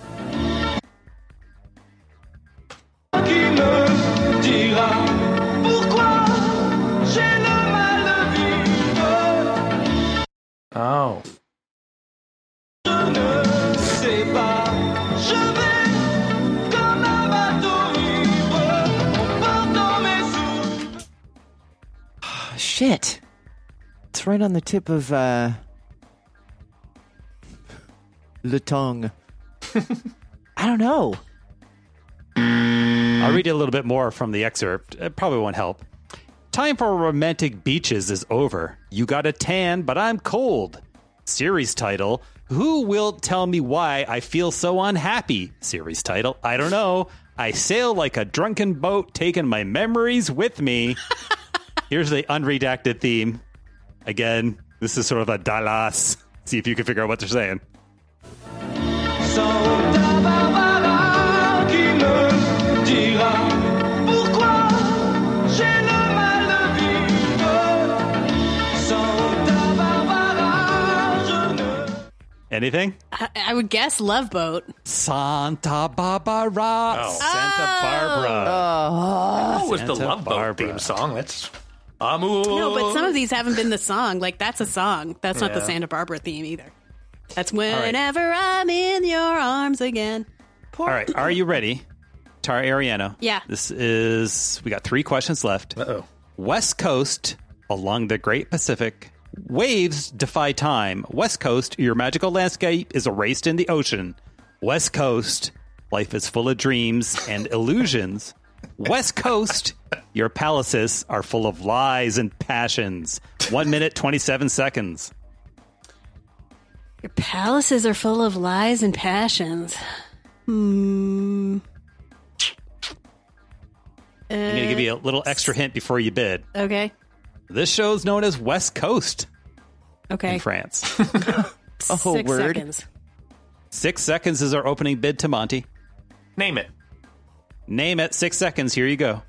Oh. Shit. It's right on the tip of, uh... Le tongue. I don't know. I'll read you a little bit more from the excerpt. It probably won't help. Time for romantic beaches is over. You got a tan, but I'm cold. Series title, Who Will Tell Me Why I Feel So Unhappy? Series title, I don't know. I sail like a drunken boat, taking my memories with me. Here's the unredacted theme. Again, this is sort of a Dallas. See if you can figure out what they're saying. Anything? I, I would guess Love Boat. Santa Barbara. Oh. Santa Barbara. Oh, it was the Santa Love Boat Barbara. theme song. That's Amour. No, but some of these haven't been the song. Like, that's a song. That's not the Yeah. Santa Barbara theme either. That's right. whenever I'm in your arms again. All right, are you ready? Tara Ariano. Yeah. This is, we got three questions left. Uh-oh. West Coast along the Great Pacific Waves defy time. West Coast, your magical landscape is erased in the ocean. West Coast, life is full of dreams and illusions. West Coast, your palaces are full of lies and passions. One minute, twenty-seven seconds. Your palaces are full of lies and passions. Hmm. I'm going to give you a little extra hint before you bid. Okay. This show is known as West Coast. Okay. In France. Oh, Six word. seconds. Six seconds is our opening bid to Monty. Name it. Name it. Six seconds. Here you go.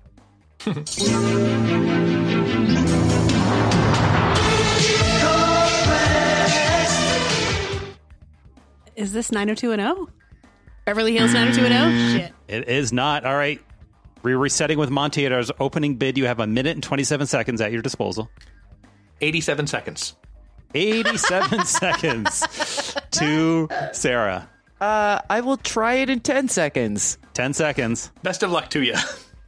Is this nine oh two one oh? Beverly Hills nine oh two one oh? Shit. It is not. All right. We're resetting with Monty at our opening bid. You have a minute and twenty-seven seconds at your disposal. eighty-seven seconds. eighty-seven seconds to Sarah. Uh, I will try it in ten seconds. ten seconds. Best of luck to you.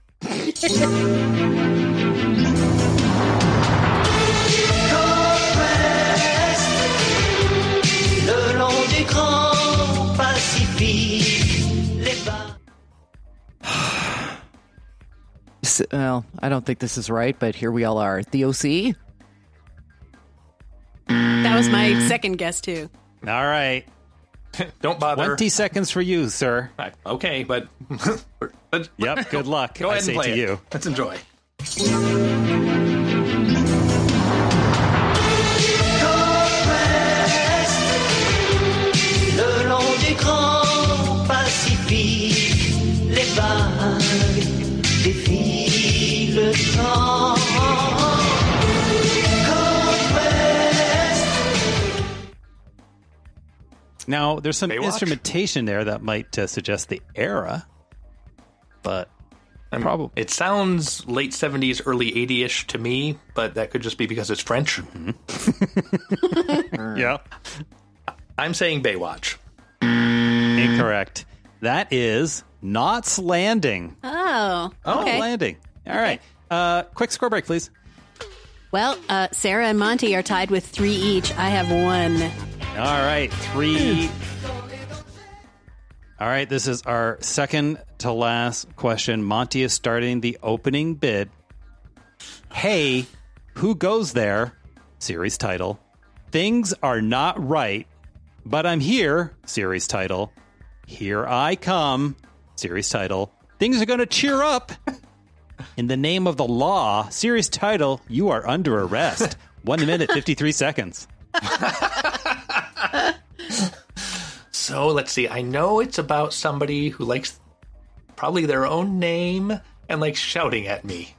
Le long du grand Pacifique, les bas. S- Well, I don't think this is right, but here we all are. The O C? That was my second guess, too. All right. Don't bother. twenty seconds for you, sir. Okay, but... but Yep, good luck, Go I ahead say and play to it. you. Let's enjoy. Le long du grand Pacifique, les vagues défient le temps. Now, there's some Baywatch? instrumentation there that might uh, suggest the era, but probably. It sounds late seventies, early eighties-ish to me, but that could just be because it's French. Yeah. I'm saying Baywatch. Incorrect. That is Knots Landing. Oh, okay. Knots Landing. All right. Uh, quick score break, please. Well, uh, Sarah and Monty are tied with three each. I have one. All right. Three. All right. This is our second to last question. Monty is starting the opening bid. Hey, who goes there? Series title. Things are not right, but I'm here. Series title. Here I come. Series title. Things are going to cheer up. In the name of the law. Series title. You are under arrest. One minute, fifty-three seconds. So let's see. I know it's about somebody who likes probably their own name and likes shouting at me.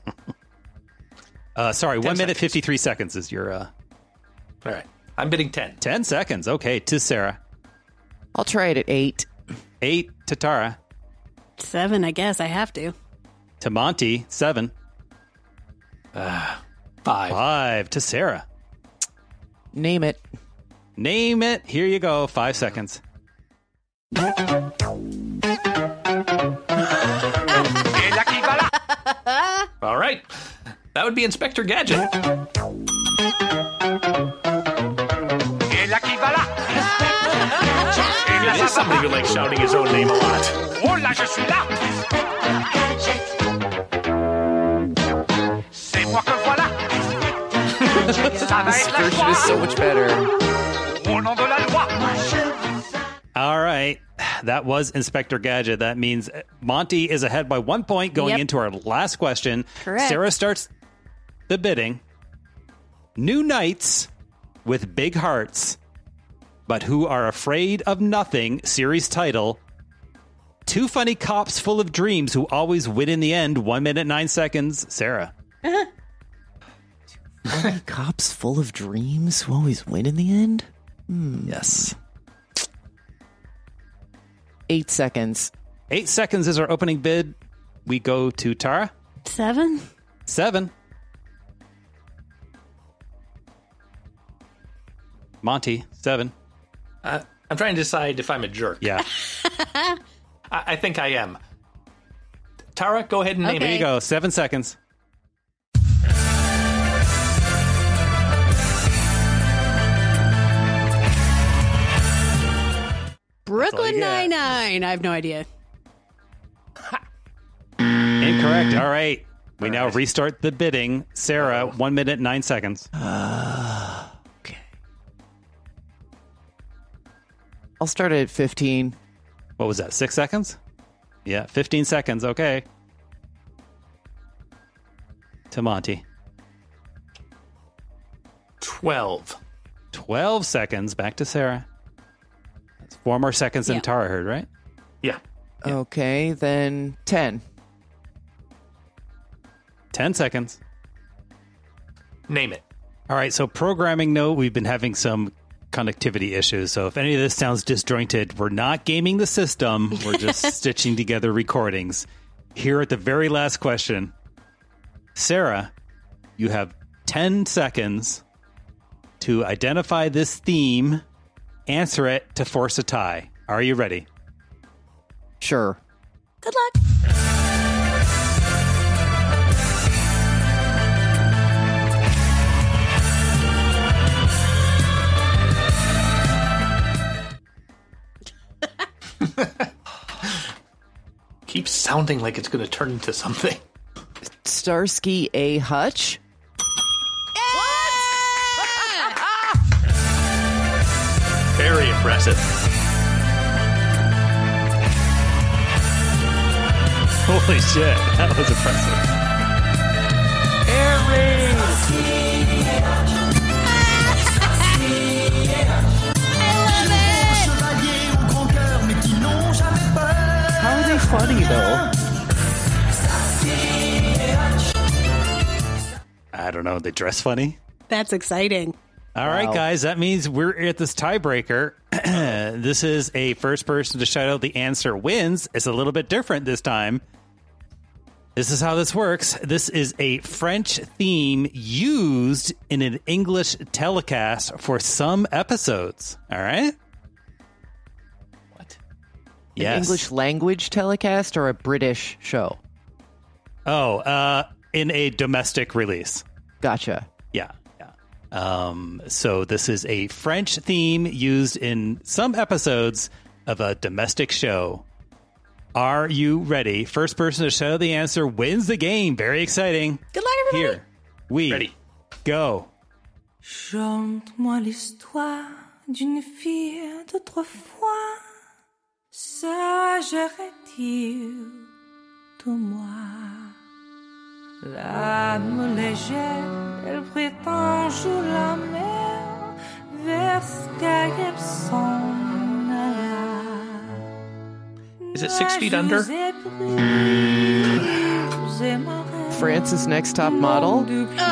Uh, sorry, one seconds. minute, fifty-three seconds is your... Uh... All right. I'm bidding ten. ten seconds. Okay, to Sarah. I'll try it at eight. Eight to Tara. Seven, I guess. I have to. To Monty, seven. Uh, five. Five to Sarah. Name it. Name it. Here you go. Five seconds. All right. That would be Inspector Gadget. It is somebody who likes shouting his own name a lot. Oh là, je suis là. C'est moi que voilà. Ça va This être la version is so much better. Au nom de la loi. All right. That was Inspector Gadget. That means Monty is ahead by one point going Yep. into our last question. Correct. Sarah starts the bidding. New knights with big hearts, but who are afraid of nothing. Series title. Two funny cops full of dreams who always win in the end. One minute, nine seconds. Sarah. Funny cops full of dreams who always win in the end? Hmm. Yes. Eight seconds. Eight seconds is our opening bid. We go to Tara. Seven? Seven. Monty, seven. Uh, I'm trying to decide if I'm a jerk. Yeah. I, I think I am. Tara, go ahead and name Okay. Here you go. Seven seconds. Brooklyn Nine-Nine. I have no idea. Incorrect. All right. We All now right. restart the bidding. Sarah, oh. one minute, nine seconds. Uh, okay. I'll start at fifteen. What was that? Six seconds? Yeah, fifteen seconds. Okay. To Monty. twelve. twelve seconds. Back to Sarah. That's four more seconds than yeah. Tara heard, right? Yeah. yeah. Okay, then ten. ten seconds. Name it. All right, so programming note, we've been having some connectivity issues. So if any of this sounds disjointed, we're not gaming the system. We're just stitching together recordings. Here at the very last question, Sarah, you have ten seconds to identify this theme, answer it to force a tie. Are you ready? Sure. Good luck. Keeps sounding like it's going to turn into something. Starsky A. Hutch? Very impressive. Holy shit, that was impressive. Air How are they funny, though? I don't know. They dress funny? That's exciting. All wow. right, guys. That means we're at this tiebreaker. This is a first person to shout out the answer wins. It's a little bit different this time. This is how this works. This is a French theme used in an English telecast for some episodes. All right? An yes. English language telecast or a British show? Oh, uh, in a domestic release. Gotcha. Yeah, yeah. Um, so this is a French theme used in some episodes of a domestic show. Are you ready? First person to show the answer wins the game. Very exciting. Good luck, everybody. Here we ready. Go. Chante-moi l'histoire d'une fille d'autrefois. Sage est-il de moi? L'âme légère, elle prétend jouer la mer, vers ce qu'elle s'en alla. Is it Six Feet Under? France's Next Top Model?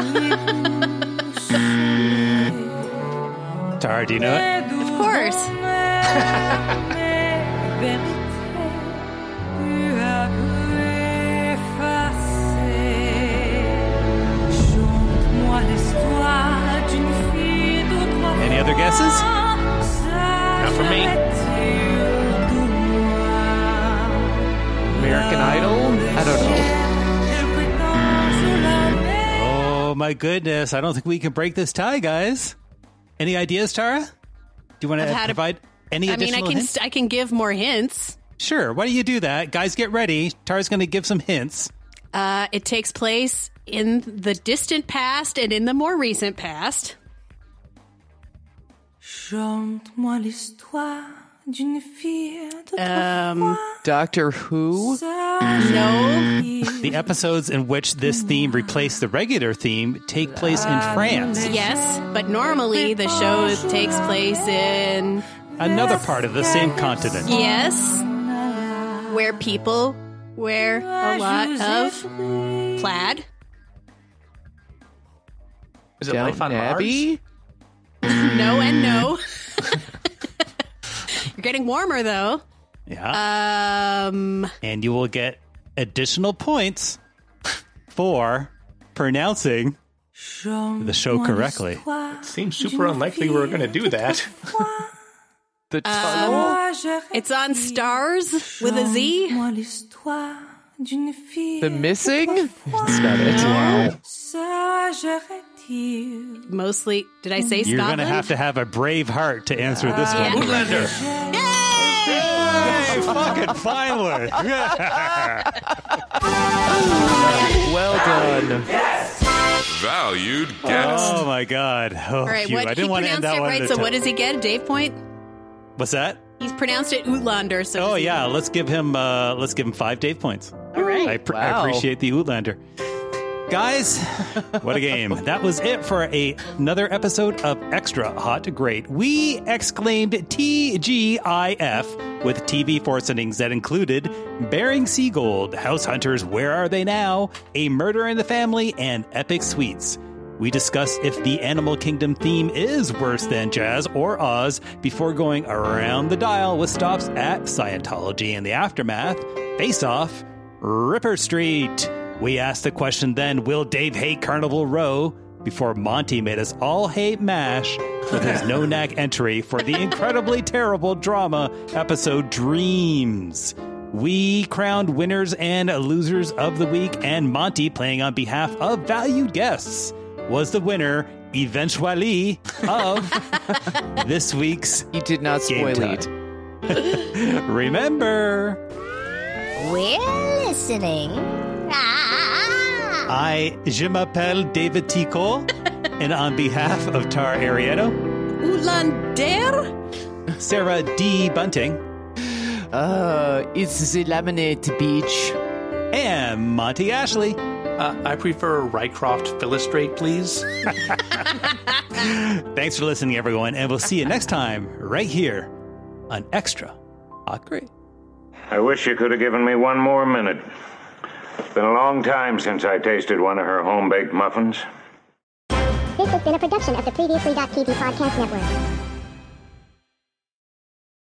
Tara, do you know it? Of course. Any other guesses? Not for me. American Idol? I don't know. Oh my goodness. I don't think we can break this tie, guys. Any ideas, Tara? Do you want to provide a, any I additional mean, I can hints? I can give more hints. Sure. Why don't you do that? Guys, get ready. Tara's going to give some hints. Uh, it takes place in the distant past and in the more recent past. Chante-moi l'histoire d'une fille Um, Doctor Who? No. The episodes in which this theme replaced the regular theme take place in France. Yes, but normally the show takes place in another part of the same continent. Yes, where people wear a lot of plaid. Is it Downton Life on Abbey? No and no. You're getting warmer though. Yeah. Um, and you will get additional points for pronouncing the show correctly. It seems super unlikely we're going to do that. The tunnel? Um, it's on Stars with a Z. The Missing? That's not it. Wow. Mostly, did I say Scotland? You're going to have to have a brave heart to answer this yeah. one. Outlander. Yay! Okay, fucking finally. Well done. Valued guest. Oh my god. Oh, All right, phew. what, I didn't he want to end pronounced that it one. right, at a so time. what does he get? A Dave point? What's that? He's pronounced it Outlander. So Oh does he- yeah, let's give him uh let's give him five Dave points. All right. I, pr- Wow. I appreciate the Outlander. Guys, what a game. That was it for a, another episode of Extra Hot to Great. We exclaimed T G I F with T V forcings that included Bearing Sea Gold, House Hunters, Where Are They Now?, A Murder in the Family, and Epic Sweets. We discuss if the Animal Kingdom theme is worse than Jazz or Oz before going around the dial with stops at Scientology and the Aftermath, Face Off, Ripper Street. We asked the question then, will Dave hate Carnival Row? Before Monty made us all hate MASH with his no-knack entry for the incredibly terrible drama episode Dreams. We crowned winners and losers of the week, and Monty, playing on behalf of valued guests, was the winner, eventually, of this week's You did not Game spoil Time. it. Remember, We're listening. I, je m'appelle David Tico, and on behalf of Tara Arietto, Outlander? Sarah D. Bunting, Uh, it's the Laminate Beach. and Monty Ashley. Uh, I prefer Rycroft Philostrate, please. Thanks for listening, everyone, and we'll see you next time right here on Extra Hot Great. I wish you could have given me one more minute. It's been a long time since I tasted one of her home-baked muffins. This has been a production of the Previously T V Podcast Network.